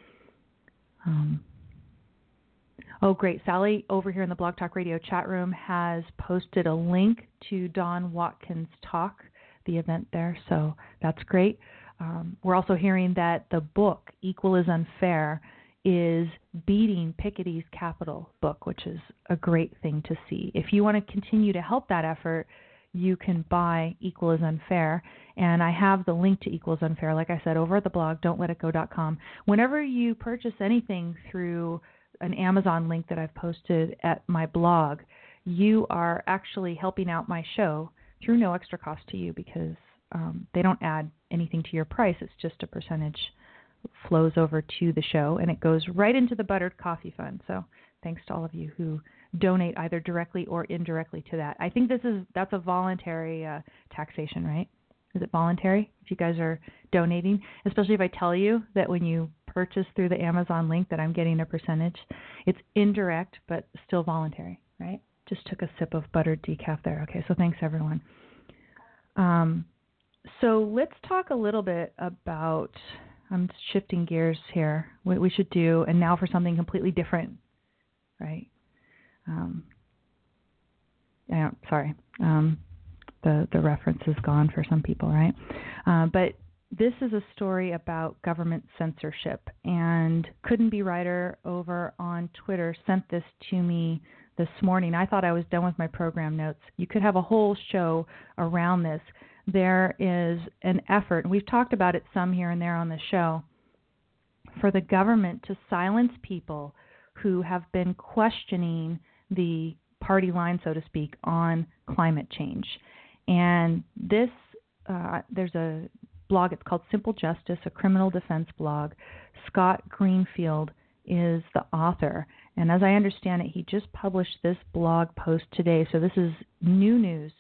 Oh, great. Sally over here in the Blog Talk Radio chat room has posted a link to Don Watkins' talk, the event there, so that's great. We're also hearing that the book, Equal is Unfair, is beating Piketty's Capital book, which is a great thing to see. If you want to continue to help that effort, you can buy Equal is Unfair, and I have the link to Equal is Unfair, like I said, over at the blog, don'tletitgo.com. Whenever you purchase anything through an Amazon link that I've posted at my blog, you are actually helping out my show through no extra cost to you, because they don't add anything to your price. It's just a percentage flows over to the show, and it goes right into the Buttered Coffee Fund. So thanks to all of you who donate either directly or indirectly to that. I think that's a voluntary taxation, right? Is it voluntary if you guys are donating? Especially if I tell you that when you purchase through the Amazon link that I'm getting a percentage. It's indirect, but still voluntary, right? Just took a sip of buttered decaf there. Okay, so thanks everyone. So let's talk a little bit about, I'm shifting gears here, what we should do, and now for something completely different, right? The reference is gone for some people, right? But this is a story about government censorship, and Couldn't Be Writer over on Twitter sent this to me this morning. I thought I was done with my program notes. You could have a whole show around this. There is an effort, and we've talked about it some here and there on the show, for the government to silence people who have been questioning the party line, so to speak, on climate change. And this, there's a blog, it's called Simple Justice, a criminal defense blog. Scott Greenfield is the author. And as I understand it, he just published this blog post today. So this is new news.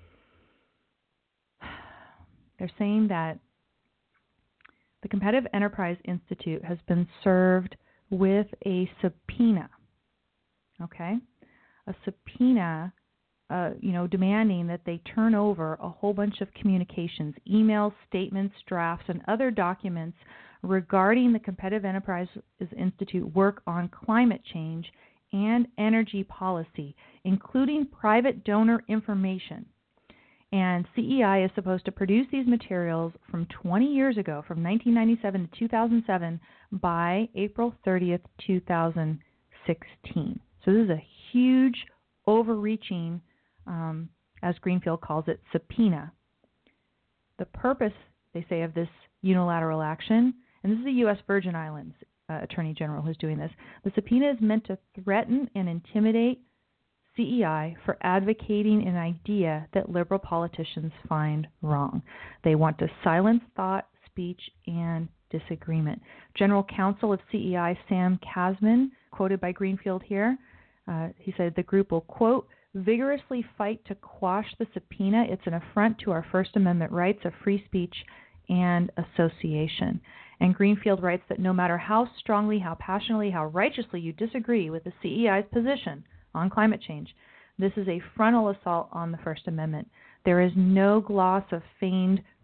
They're saying that the Competitive Enterprise Institute has been served with a subpoena. Okay? A subpoena, demanding that they turn over a whole bunch of communications, emails, statements, drafts, and other documents regarding the Competitive Enterprise Institute work on climate change and energy policy, including private donor information. And CEI is supposed to produce these materials from 20 years ago, from 1997 to 2007, by April 30th, 2016. So this is a huge, overreaching, as Greenfield calls it, subpoena. The purpose, they say, of this unilateral action, and this is the U.S. Virgin Islands Attorney General who's doing this, the subpoena is meant to threaten and intimidate CEI for advocating an idea that liberal politicians find wrong. They want to silence thought, speech, and disagreement. General Counsel of CEI, Sam Kasman, quoted by Greenfield here, he said the group will, quote, vigorously fight to quash the subpoena. It's an affront to our First Amendment rights of free speech and association. And Greenfield writes that no matter how strongly, how passionately, how righteously you disagree with the CEI's position on climate change, this is a frontal assault on the First Amendment. There is no gloss of feigned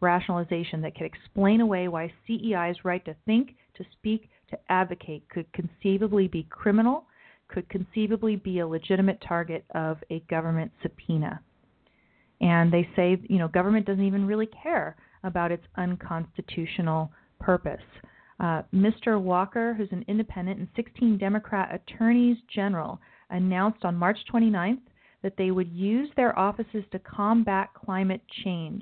rationalization that could explain away why CEI's right to think, to speak, to advocate could conceivably be criminal, could conceivably be a legitimate target of a government subpoena. And they say, government doesn't even really care about its unconstitutional purpose. Mr. Walker, who's an independent, and 16 Democrat attorneys general announced on March 29th that they would use their offices to combat climate change.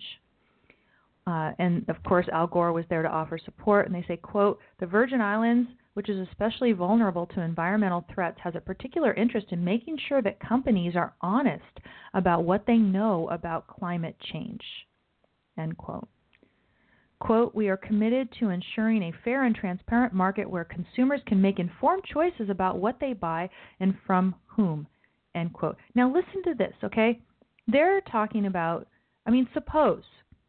And, of course, Al Gore was there to offer support. And they say, quote, the Virgin Islands, which is especially vulnerable to environmental threats, has a particular interest in making sure that companies are honest about what they know about climate change, end quote. Quote, we are committed to ensuring a fair and transparent market where consumers can make informed choices about what they buy and from whom, end quote. Now listen to this, okay? They're talking about, suppose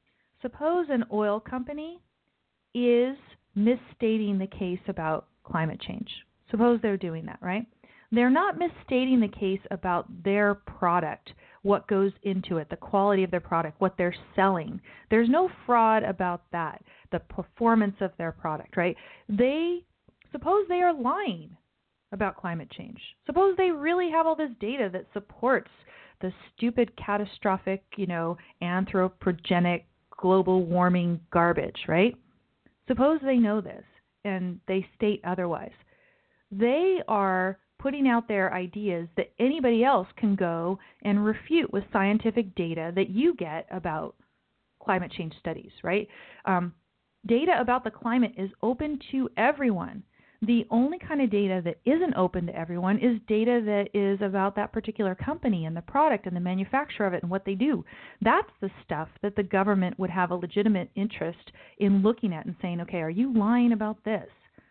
an oil company is misstating the case about climate change. Suppose they're doing that, right? They're not misstating the case about their product, what goes into it, the quality of their product, what they're selling. There's no fraud about that, the performance of their product, right? Suppose they are lying about climate change. Suppose they really have all this data that supports the stupid, catastrophic, anthropogenic, global warming garbage, right? Suppose they know this and they state otherwise. They are putting out their ideas that anybody else can go and refute with scientific data that you get about climate change studies, right? Data about the climate is open to everyone. The only kind of data that isn't open to everyone is data that is about that particular company and the product and the manufacturer of it and what they do. That's the stuff that the government would have a legitimate interest in looking at and saying, okay, are you lying about this?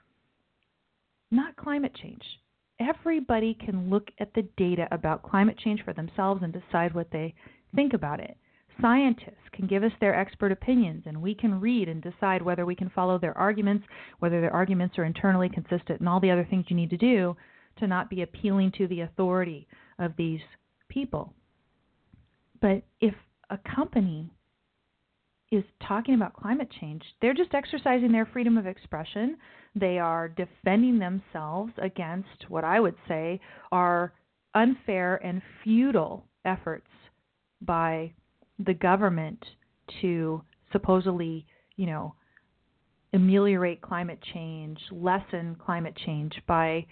Not climate change. Everybody can look at the data about climate change for themselves and decide what they think about it. Scientists can give us their expert opinions, and we can read and decide whether we can follow their arguments, whether their arguments are internally consistent, and all the other things you need to do to not be appealing to the authority of these people. But if a company is talking about climate change, they're just exercising their freedom of expression. They are defending themselves against what I would say are unfair and futile efforts by the government to supposedly, ameliorate climate change, lessen climate change by,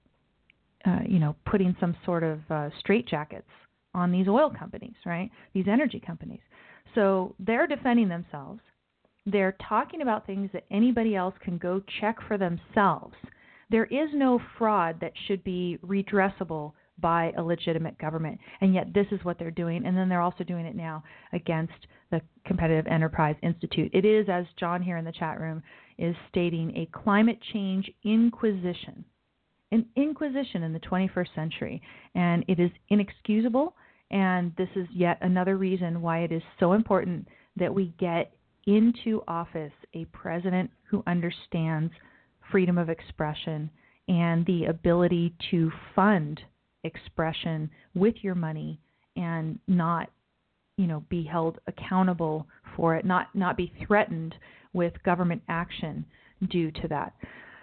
putting some sort of straitjackets on these oil companies, right? These energy companies. So they're defending themselves. They're talking about things that anybody else can go check for themselves. There is no fraud that should be redressable by a legitimate government, and yet this is what they're doing, and then they're also doing it now against the Competitive Enterprise Institute. It is, as John here in the chat room is stating, a climate change inquisition, an inquisition in the 21st century, and it is inexcusable, and this is yet another reason why it is so important that we get into office a president who understands freedom of expression and the ability to fund expression with your money and not, be held accountable for it, not be threatened with government action due to that.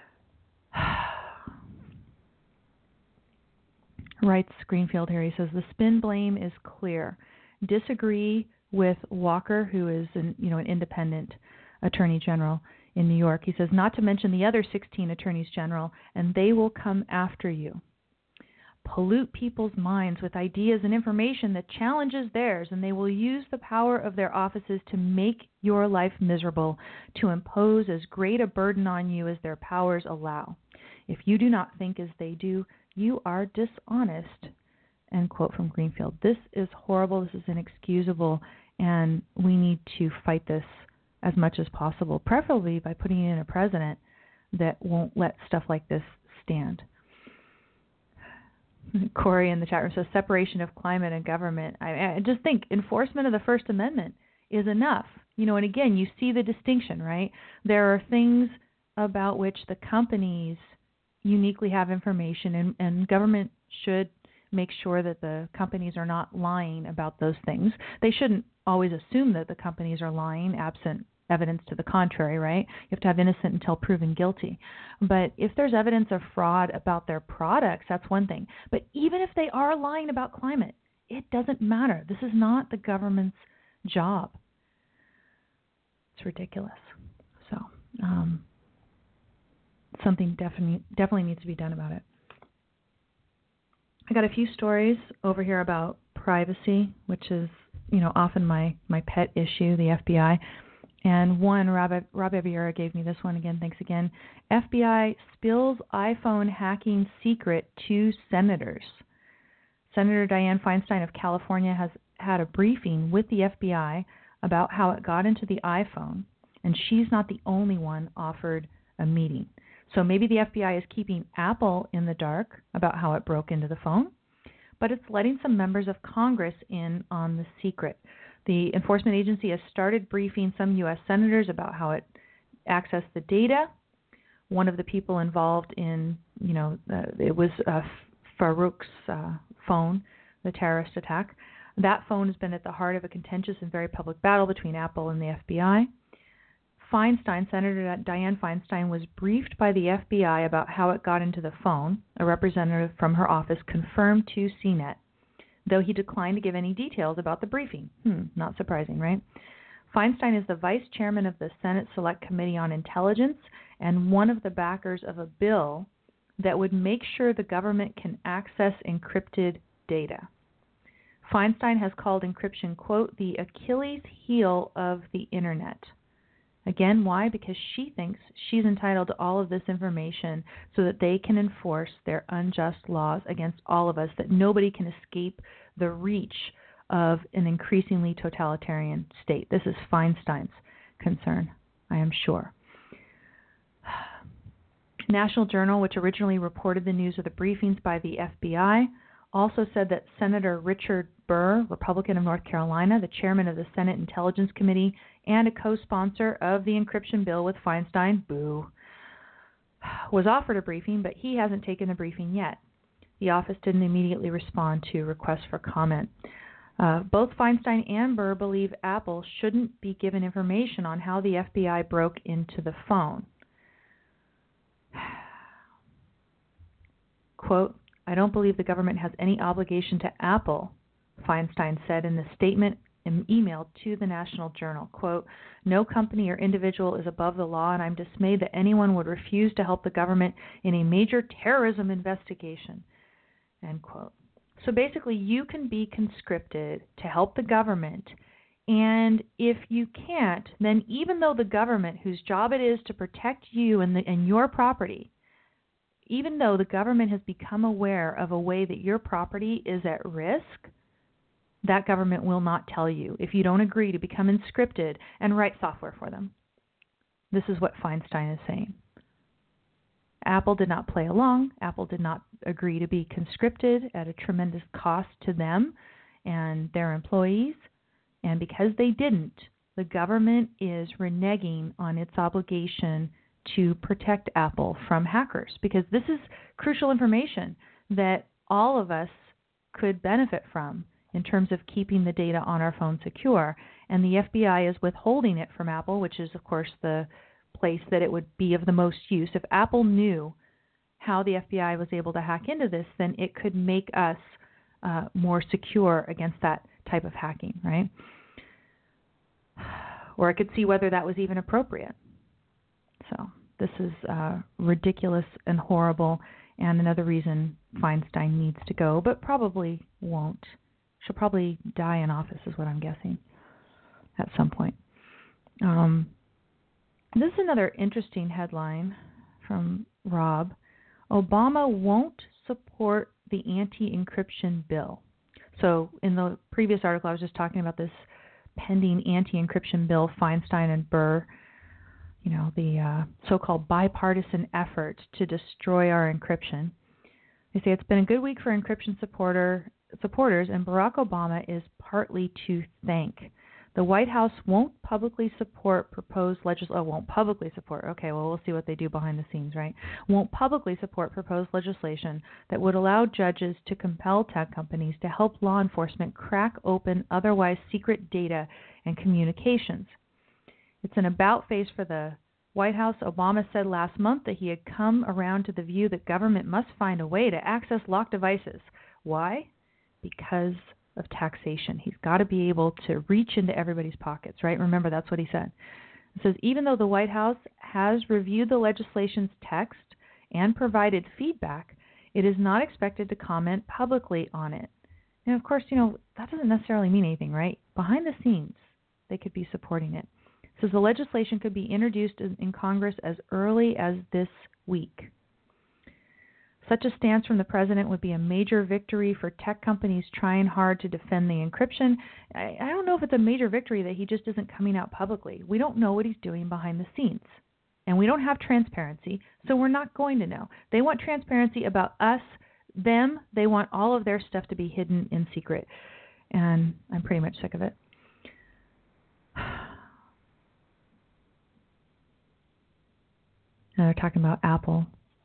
Writes Greenfield here. He says the spin blame is clear. Disagree with Walker, who is an independent attorney general in New York. He says not to mention the other 16 attorneys general, and they will come after you. Pollute people's minds with ideas and information that challenges theirs, and they will use the power of their offices to make your life miserable, to impose as great a burden on you as their powers allow. If you do not think as they do, you are dishonest. End quote from Greenfield. This is horrible. This is inexcusable, and we need to fight this as much as possible, preferably by putting in a president that won't let stuff like this stand. Corey in the chat room says separation of climate and government. I just think enforcement of the First Amendment is enough. And again, you see the distinction, right? There are things about which the companies uniquely have information, and government should make sure that the companies are not lying about those things. They shouldn't always assume that the companies are lying absent evidence to the contrary, right? You have to have innocent until proven guilty. But if there's evidence of fraud about their products, that's one thing. But even if they are lying about climate, it doesn't matter. This is not the government's job. It's ridiculous. So something definitely needs to be done about it. I got a few stories over here about privacy, which is, often my pet issue, the FBI. And one, Rob Ebiura gave me this one again. Thanks again. FBI spills iPhone hacking secret to senators. Senator Dianne Feinstein of California has had a briefing with the FBI about how it got into the iPhone, and she's not the only one offered a meeting. So maybe the FBI is keeping Apple in the dark about how it broke into the phone, but it's letting some members of Congress in on the secret. The enforcement agency has started briefing some U.S. senators about how it accessed the data. One of the people involved in, it was Farouk's phone, the terrorist attack. That phone has been at the heart of a contentious and very public battle between Apple and the FBI. Senator Dianne Feinstein was briefed by the FBI about how it got into the phone. A representative from her office confirmed to CNET, though he declined to give any details about the briefing. Not surprising, right? Feinstein is the vice chairman of the Senate Select Committee on Intelligence and one of the backers of a bill that would make sure the government can access encrypted data. Feinstein has called encryption, quote, the Achilles heel of the Internet. Again, why? Because she thinks she's entitled to all of this information so that they can enforce their unjust laws against all of us, that nobody can escape the reach of an increasingly totalitarian state. This is Feinstein's concern, I am sure. National Journal, which originally reported the news of the briefings by the FBI, also said that Senator Richard Burr, Republican of North Carolina, the chairman of the Senate Intelligence Committee and a co-sponsor of the encryption bill with Feinstein, was offered a briefing, but he hasn't taken the briefing yet. The office didn't immediately respond to requests for comment. Both Feinstein and Burr believe Apple shouldn't be given information on how the FBI broke into the phone. Quote, I don't believe the government has any obligation to Apple, Feinstein said in the statement emailed to the National Journal. Quote, no company or individual is above the law, and I'm dismayed that anyone would refuse to help the government in a major terrorism investigation. End quote. So basically, you can be conscripted to help the government, and if you can't, then even though the government, whose job it is to protect you and your property, even though the government has become aware of a way that your property is at risk, that government will not tell you if you don't agree to become conscripted and write software for them. This is what Feinstein is saying. Apple did not play along. Apple did not agree to be conscripted at a tremendous cost to them and their employees. And because they didn't, the government is reneging on its obligation to protect Apple from hackers, because this is crucial information that all of us could benefit from in terms of keeping the data on our phone secure. And the FBI is withholding it from Apple, which is, of course, the place that it would be of the most use. If Apple knew how the FBI was able to hack into this, then it could make us more secure against that type of hacking, right? Or it could see whether that was even appropriate. So this is ridiculous and horrible, and another reason Feinstein needs to go, but probably won't. She'll probably die in office is what I'm guessing at some point. This is another interesting headline from Rob. Obama won't support the anti-encryption bill. So in the previous article, I was just talking about this pending anti-encryption bill, Feinstein and Burr, the so-called bipartisan effort to destroy our encryption. They say it's been a good week for encryption supporters, and Barack Obama is partly to thank. The White House won't publicly support proposed legislation. Won't publicly support. Okay, well, we'll see what they do behind the scenes, right? Won't publicly support proposed legislation that would allow judges to compel tech companies to help law enforcement crack open otherwise secret data and communications. It's an about face for the White House. Obama said last month that he had come around to the view that government must find a way to access locked devices. Why? Because of taxation. He's got to be able to reach into everybody's pockets, right? Remember, that's what he said. It says, even though the White House has reviewed the legislation's text and provided feedback, it is not expected to comment publicly on it. And of course, that doesn't necessarily mean anything, right? Behind the scenes, they could be supporting it. It says the legislation could be introduced in Congress as early as this week. Such a stance from the president would be a major victory for tech companies trying hard to defend the encryption. I don't know if it's a major victory that he just isn't coming out publicly. We don't know what he's doing behind the scenes. And we don't have transparency, so we're not going to know. They want transparency about us, them. They want all of their stuff to be hidden in secret. And I'm pretty much sick of it. Now they're talking about Apple.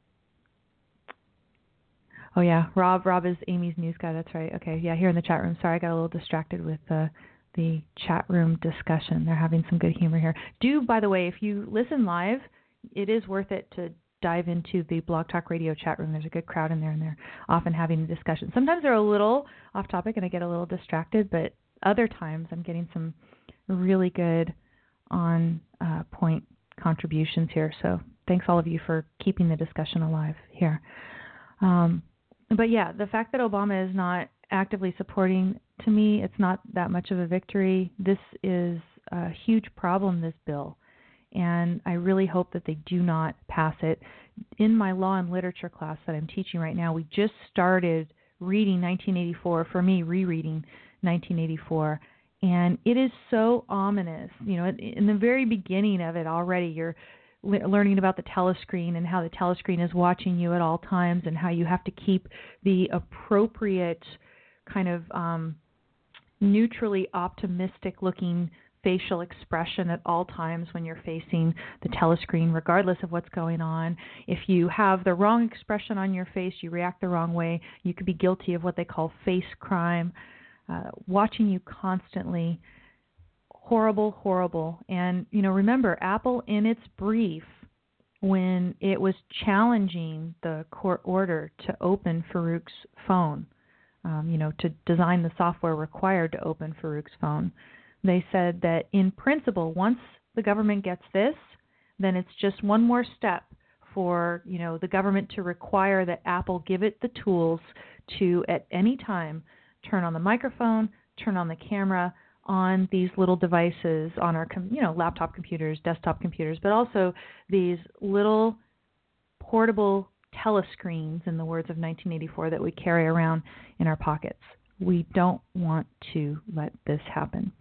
Oh, yeah. Rob is Amy's news guy. That's right. Okay. Yeah, here in the chat room. Sorry, I got a little distracted with the chat room discussion. They're having some good humor here. By the way, if you listen live, it is worth it to dive into the Blog Talk Radio chat room. There's a good crowd in there, and they're often having a discussion. Sometimes they're a little off topic, and I get a little distracted, but other times I'm getting some really good on-point contributions here. So thanks all of you for keeping the discussion alive here. But yeah, the fact that Obama is not actively supporting, to me, it's not that much of a victory. This is a huge problem, this bill, and I really hope that they do not pass it. In my law and literature class that I'm teaching right now, we just started reading 1984, for me, rereading 1984, and it is so ominous. In the very beginning of it already, you're learning about the telescreen and how the telescreen is watching you at all times and how you have to keep the appropriate kind of neutrally optimistic looking facial expression at all times when you're facing the telescreen, regardless of what's going on. If you have the wrong expression on your face, you react the wrong way, you could be guilty of what they call face crime. Watching you constantly. Horrible, horrible. And, remember, Apple in its brief, when it was challenging the court order to open Farouk's phone, to design the software required to open Farouk's phone, they said that in principle, once the government gets this, then it's just one more step for, the government to require that Apple give it the tools to, at any time, turn on the microphone, turn on the camera, on these little devices, on our laptop computers, desktop computers, but also these little portable telescreens, in the words of 1984, that we carry around in our pockets. We don't want to let this happen.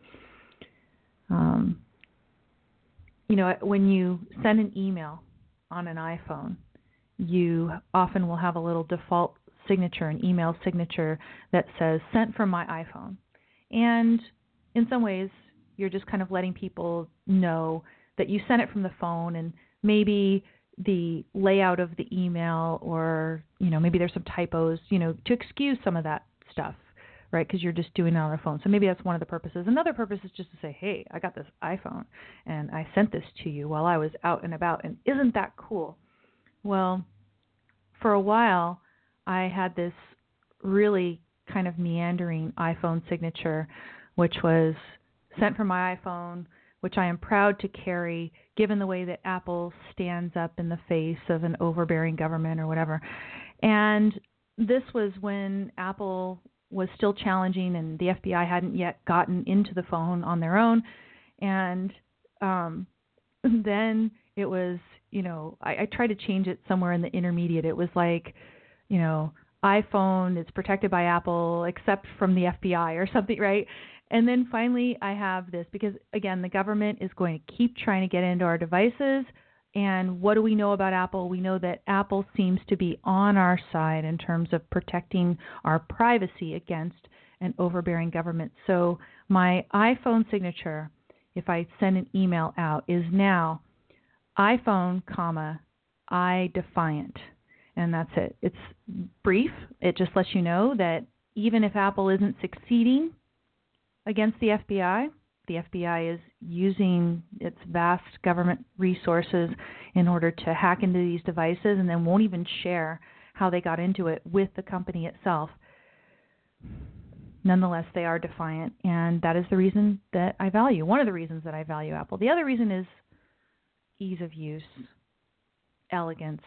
When you send an email on an iPhone, you often will have a little default signature, an email signature that says, sent from my iPhone. And in some ways, you're just kind of letting people know that you sent it from the phone, and maybe the layout of the email, or, maybe there's some typos, to excuse some of that stuff, right? Because you're just doing it on a phone. So maybe that's one of the purposes. Another purpose is just to say, hey, I got this iPhone, and I sent this to you while I was out and about, and isn't that cool? Well, for a while, I had this really kind of meandering iPhone signature, which was sent from my iPhone, which I am proud to carry, given the way that Apple stands up in the face of an overbearing government or whatever. And this was when Apple was still challenging, and the FBI hadn't yet gotten into the phone on their own. And then it was, I tried to change it somewhere in the intermediate. It was like, iPhone is protected by Apple except from the FBI or something, right? And then finally I have this, because, again, the government is going to keep trying to get into our devices. And what do we know about Apple? We know that Apple seems to be on our side in terms of protecting our privacy against an overbearing government. So My iPhone signature, if I send an email out, is now iPhone, iDefiant. And that's it. It's brief. It just lets you know that even if Apple isn't succeeding against the FBI is using its vast government resources in order to hack into these devices and then won't even share how they got into it with the company itself. Nonetheless, they are defiant, and that is the reason that I value, one of the reasons that I value Apple. The other reason is ease of use, elegance.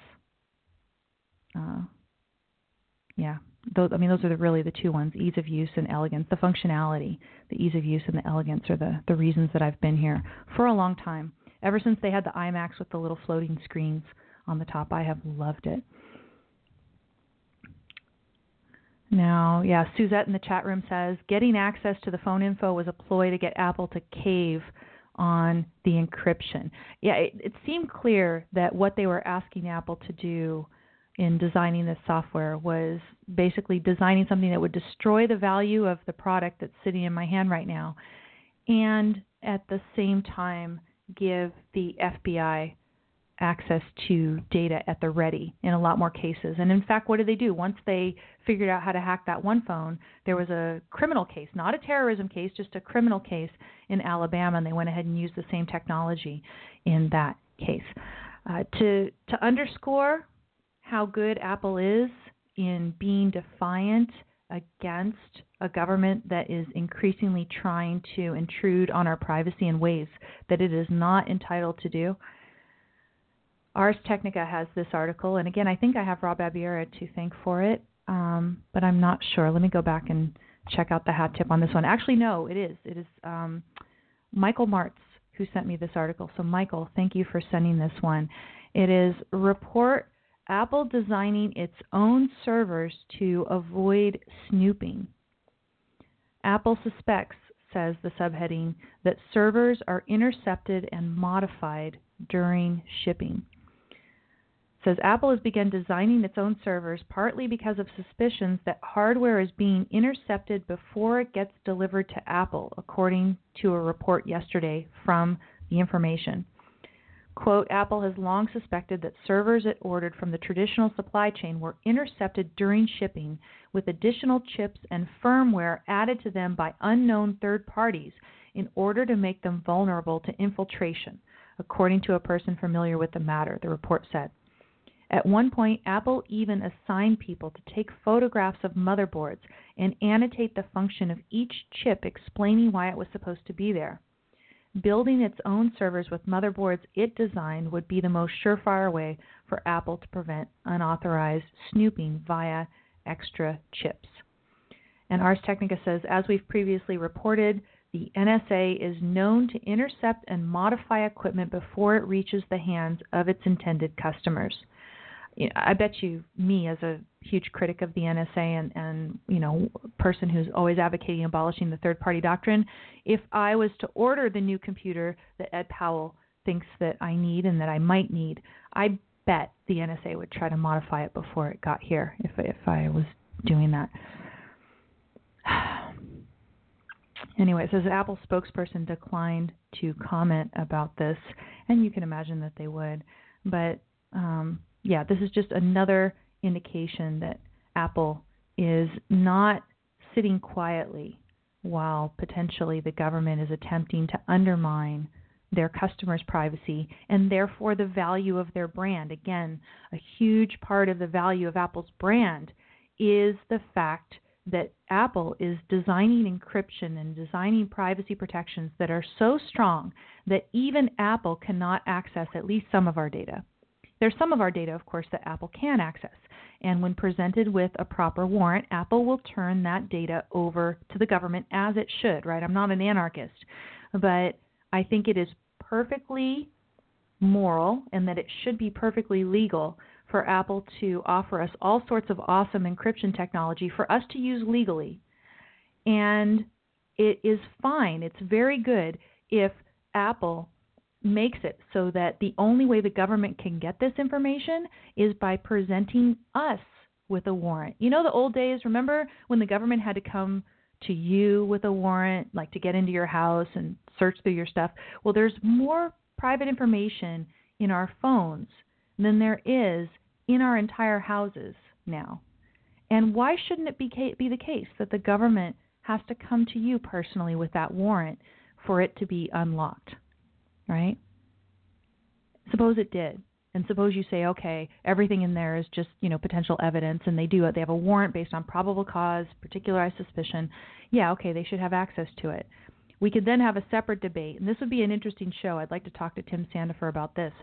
Those are really the two ones, ease of use and elegance. The functionality, the ease of use and the elegance are the reasons that I've been here for a long time. Ever since they had the iMacs with the little floating screens on the top, I have loved it. Now, Suzette in the chat room says, getting access to the phone info was a ploy to get Apple to cave on the encryption. It seemed clear that what they were asking Apple to do in designing this software was basically designing something that would destroy the value of the product that's sitting in my hand right now, and at the same time give the FBI access to data at the ready in a lot more cases. And in fact, what did they do? Once they figured out how to hack that one phone, there was a criminal case, not a terrorism case, just a criminal case in Alabama, and they went ahead and used the same technology in that case. To underscore how good Apple is in being defiant against a government that is increasingly trying to intrude on our privacy in ways that it is not entitled to do, Ars Technica has this article, and again, I think I have Rob Abiera to thank for it, but I'm not sure. Let me go back and check out the hat tip on this one. Actually, no, it is. It is Michael Martz who sent me this article. So, Michael, thank you for sending this one. It is Report Apple Designing Its Own Servers to Avoid Snooping. Apple suspects, says the subheading, that servers are intercepted and modified during shipping. Says Apple has begun designing its own servers partly because of suspicions that hardware is being intercepted before it gets delivered to Apple, according to a report yesterday from The Information. Quote, Apple has long suspected that servers it ordered from the traditional supply chain were intercepted during shipping with additional chips and firmware added to them by unknown third parties in order to make them vulnerable to infiltration, according to a person familiar with the matter, the report said. At one point, Apple even assigned people to take photographs of motherboards and annotate the function of each chip, explaining why it was supposed to be there. Building its own servers with motherboards it designed would be the most surefire way for Apple to prevent unauthorized snooping via extra chips. And Ars Technica says, as we've previously reported, the NSA is known to intercept and modify equipment before it reaches the hands of its intended customers. I bet you, me as a huge critic of the NSA and person who's always advocating abolishing the third-party doctrine, if I was to order the new computer that Ed Powell thinks that I need and that I might need, I bet the NSA would try to modify it before it got here if I was doing that. Anyway, it says Apple spokesperson declined to comment about this, and you can imagine that they would. But this is just another indication that Apple is not sitting quietly while potentially the government is attempting to undermine their customers' privacy and therefore the value of their brand. Again, a huge part of the value of Apple's brand is the fact that Apple is designing encryption and designing privacy protections that are so strong that even Apple cannot access at least some of our data. There's some of our data, of course, that Apple can access. And when presented with a proper warrant, Apple will turn that data over to the government as it should, right? I'm not an anarchist, but I think it is perfectly moral and that it should be perfectly legal for Apple to offer us all sorts of awesome encryption technology for us to use legally. And it is fine. It's very good if Apple makes it so that the only way the government can get this information is by presenting us with a warrant. You know the old days, remember when the government had to come to you with a warrant, like to get into your house and search through your stuff. Well, there's more private information in our phones than there is in our entire houses now. And why shouldn't it be the case that the government has to come to you personally with that warrant for it to be unlocked, right? Suppose it did. And suppose you say, okay, everything in there is just, potential evidence, and they have a warrant based on probable cause, particularized suspicion. Yeah, okay, they should have access to it. We could then have a separate debate, and this would be an interesting show. I'd like to talk to Tim Sandifer about this.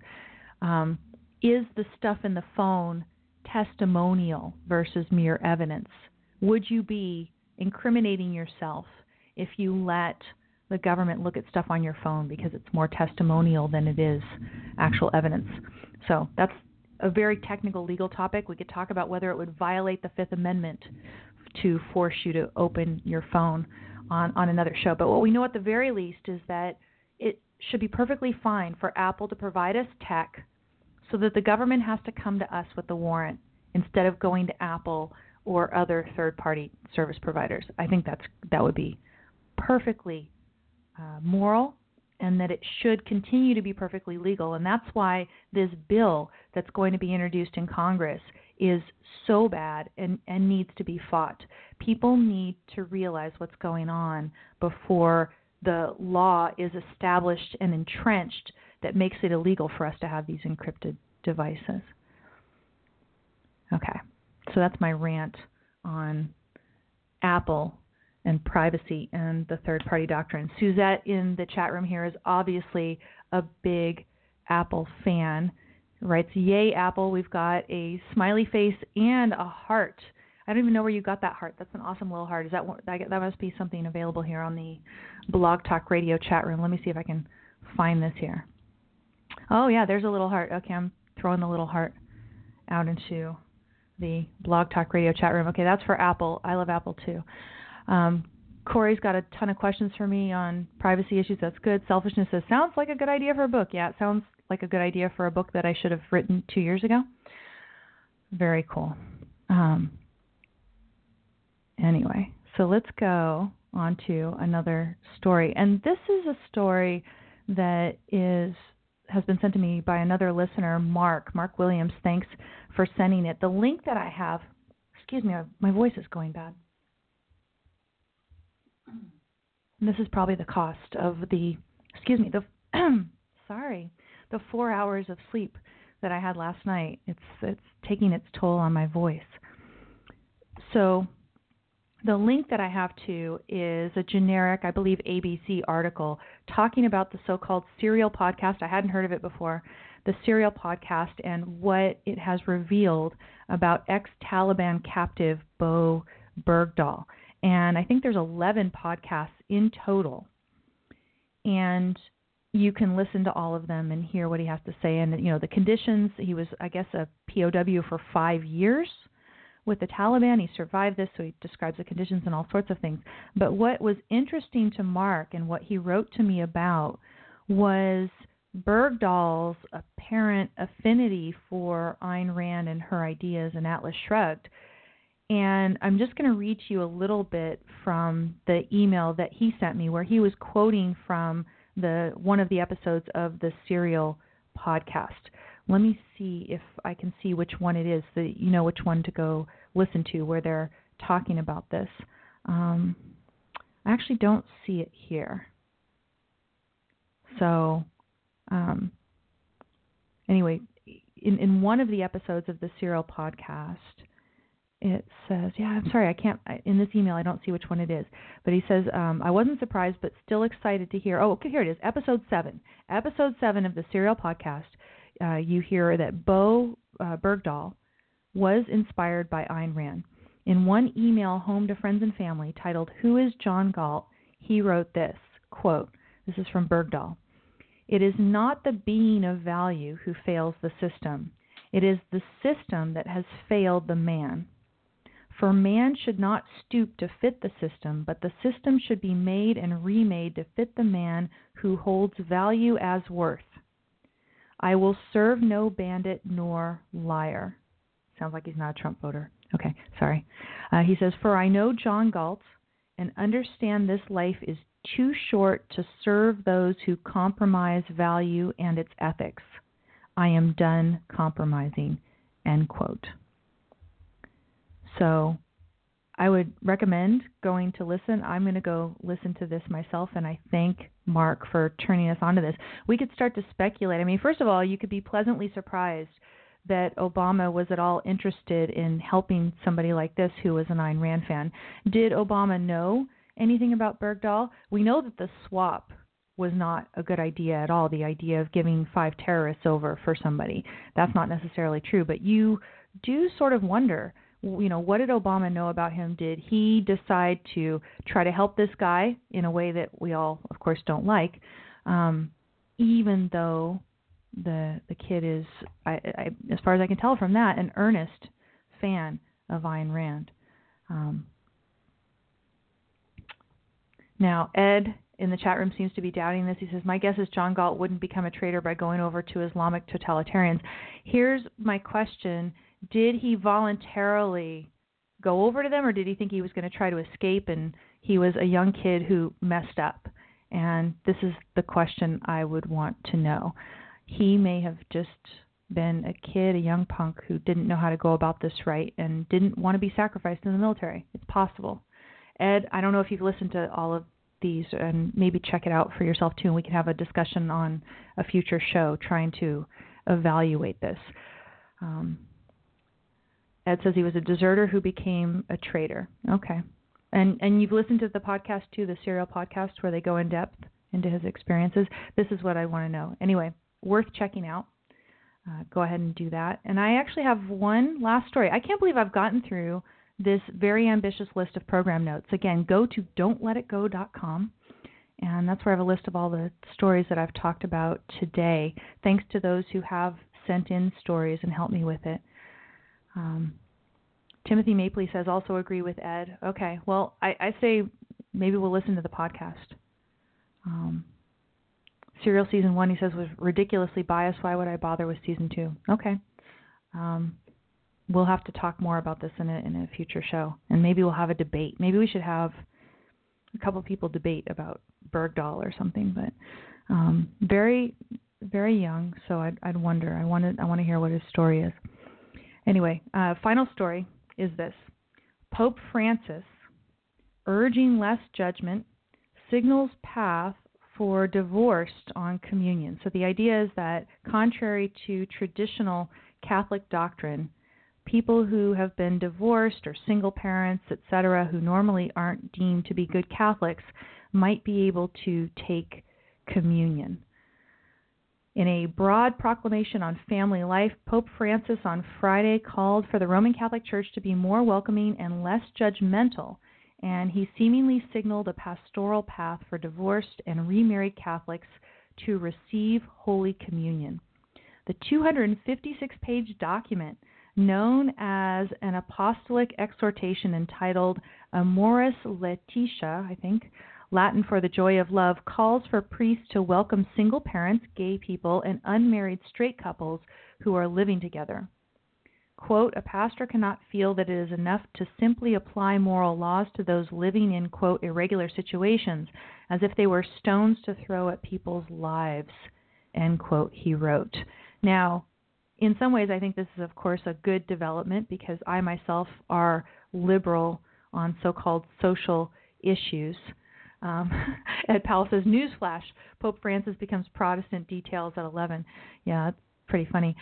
Is the stuff in the phone testimonial versus mere evidence? Would you be incriminating yourself if you let the government look at stuff on your phone because it's more testimonial than it is actual evidence? So that's a very technical legal topic. We could talk about whether it would violate the Fifth Amendment to force you to open your phone on another show. But what we know at the very least is that it should be perfectly fine for Apple to provide us tech so that the government has to come to us with the warrant instead of going to Apple or other third-party service providers. I think that would be perfectly moral, and that it should continue to be perfectly legal. And that's why this bill that's going to be introduced in Congress is so bad and needs to be fought. People need to realize what's going on before the law is established and entrenched that makes it illegal for us to have these encrypted devices. Okay, so that's my rant on Apple and privacy and the third-party doctrine. Suzette in the chat room here is obviously a big Apple fan. Writes, yay, Apple. We've got a smiley face and a heart. I don't even know where you got that heart. That's an awesome little heart. That must be something available here on the Blog Talk Radio chat room. Let me see if I can find this here. Oh, yeah, there's a little heart. Okay, I'm throwing the little heart out into the Blog Talk Radio chat room. Okay, that's for Apple. I love Apple, too. Corey's got a ton of questions for me on privacy issues. That's good. Selfishness says, sounds like a good idea for a book. Yeah, it sounds like a good idea for a book that I should have written 2 years ago. Very cool. Anyway, so let's go on to another story. And this is a story that has been sent to me by another listener, Mark Williams. Thanks for sending it. The link that I have, excuse me, my voice is going bad. And this is probably the cost of the 4 hours of sleep that I had last night. It's taking its toll on my voice. So the link that I have to is a generic, I believe, ABC article talking about the so-called Serial podcast. I hadn't heard of it before. The Serial podcast and what it has revealed about ex-Taliban captive Bo Bergdahl. And I think there's 11 podcasts in total. And you can listen to all of them and hear what he has to say. And, the conditions, he was, I guess, a POW for 5 years with the Taliban. He survived this, so he describes the conditions and all sorts of things. But what was interesting to Mark and what he wrote to me about was Bergdahl's apparent affinity for Ayn Rand and her ideas and Atlas Shrugged. And I'm just going to read to you a little bit from the email that he sent me where he was quoting from one of the episodes of the Serial podcast. Let me see if I can see which one it is, so you know which one to go listen to where they're talking about this. I actually don't see it here. So anyway, in one of the episodes of the Serial podcast, it says, I'm sorry, in this email I don't see which one it is, but he says, I wasn't surprised but still excited to hear, here it is, episode 7 of the Serial podcast. You hear that Bo Bergdahl was inspired by Ayn Rand. In one email home to friends and family titled, Who is John Galt? He wrote this, quote, this is from Bergdahl, it is not the being of value who fails the system. It is the system that has failed the man. For man should not stoop to fit the system, but the system should be made and remade to fit the man who holds value as worth. I will serve no bandit nor liar. Sounds like he's not a Trump voter. Okay, sorry. He says, for I know John Galt, and understand this life is too short to serve those who compromise value and its ethics. I am done compromising, end quote. So I would recommend going to listen. I'm going to go listen to this myself, and I thank Mark for turning us onto this. We could start to speculate. I mean, first of all, you could be pleasantly surprised that Obama was at all interested in helping somebody like this who was an Ayn Rand fan. Did Obama know anything about Bergdahl? We know that the swap was not a good idea at all, the idea of giving 5 terrorists over for somebody. That's not necessarily true, but you do sort of wonder, what did Obama know about him? Did he decide to try to help this guy in a way that we all, of course, don't like, even though the kid is, as far as I can tell from that, an earnest fan of Ayn Rand. Now, Ed in the chat room seems to be doubting this. He says, my guess is John Galt wouldn't become a traitor by going over to Islamic totalitarians. Here's my question. Did he voluntarily go over to them, or did he think he was going to try to escape and he was a young kid who messed up? And this is the question I would want to know. He may have just been a kid, a young punk who didn't know how to go about this right and didn't want to be sacrificed in the military. It's possible. Ed, I don't know if you've listened to all of these, and maybe check it out for yourself too, and we can have a discussion on a future show trying to evaluate this. Ed says he was a deserter who became a traitor. Okay. And you've listened to the podcast too, the Serial podcast, where they go in depth into his experiences. This is what I want to know. Anyway, worth checking out. Go ahead and do that. And I actually have one last story. I can't believe I've gotten through this very ambitious list of program notes. Again, go to don'tletitgo.com, and that's where I have a list of all the stories that I've talked about today. Thanks to those who have sent in stories and helped me with it. Timothy Mapley says, also agree with Ed. Okay, well, I say maybe we'll listen to the podcast. Serial Season 1, he says, was ridiculously biased. Why would I bother with Season 2? Okay. We'll have to talk more about this in a future show, and maybe we'll have a debate. Maybe we should have a couple people debate about Bergdahl or something. But very, very young, so I'd wonder. I want to hear what his story is. Anyway, final story is this: Pope Francis, urging less judgment, signals path for divorced on communion. So the idea is that, contrary to traditional Catholic doctrine, people who have been divorced or single parents, etc., who normally aren't deemed to be good Catholics, might be able to take communion. In a broad proclamation on family life, Pope Francis on Friday called for the Roman Catholic Church to be more welcoming and less judgmental, and he seemingly signaled a pastoral path for divorced and remarried Catholics to receive Holy Communion. The 256-page document, known as an apostolic exhortation entitled Amoris Laetitia, I think, Latin for the joy of love, calls for priests to welcome single parents, gay people, and unmarried straight couples who are living together. Quote, a pastor cannot feel that it is enough to simply apply moral laws to those living in, quote, irregular situations, as if they were stones to throw at people's lives, end quote, he wrote. Now, in some ways, I think this is, of course, a good development, because I myself are liberal on so-called social issues. Ed Powell says, newsflash, Pope Francis becomes Protestant, details at 11. Yeah, that's pretty funny.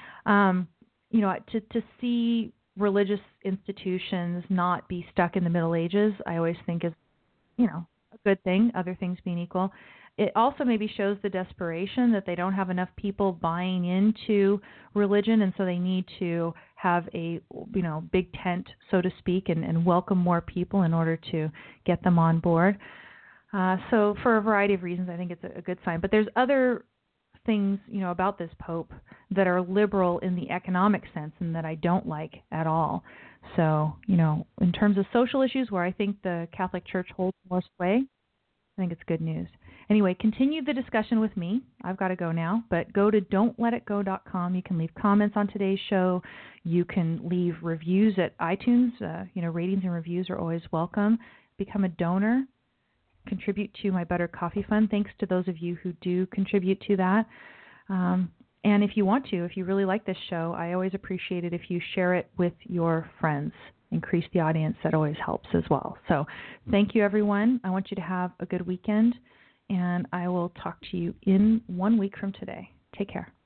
To see religious institutions not be stuck in the Middle Ages, I always think is, a good thing, other things being equal. It also maybe shows the desperation that they don't have enough people buying into religion, and so they need to have a, big tent, so to speak, and welcome more people in order to get them on board. So for a variety of reasons, I think it's a good sign. But there's other things, about this Pope that are liberal in the economic sense and that I don't like at all. So, in terms of social issues where I think the Catholic Church holds more sway, I think it's good news. Anyway, continue the discussion with me. I've got to go now, but go to don'tletitgo.com. You can leave comments on today's show. You can leave reviews at iTunes. Ratings and reviews are always welcome. become a donor, contribute to my Better Coffee Fund. Thanks to those of you who do contribute to that. And if you want to, if you really like this show, I always appreciate it if you share it with your friends. Increase the audience. That always helps as well. So thank you, everyone. I want you to have a good weekend, and I will talk to you in 1 week from today. Take care.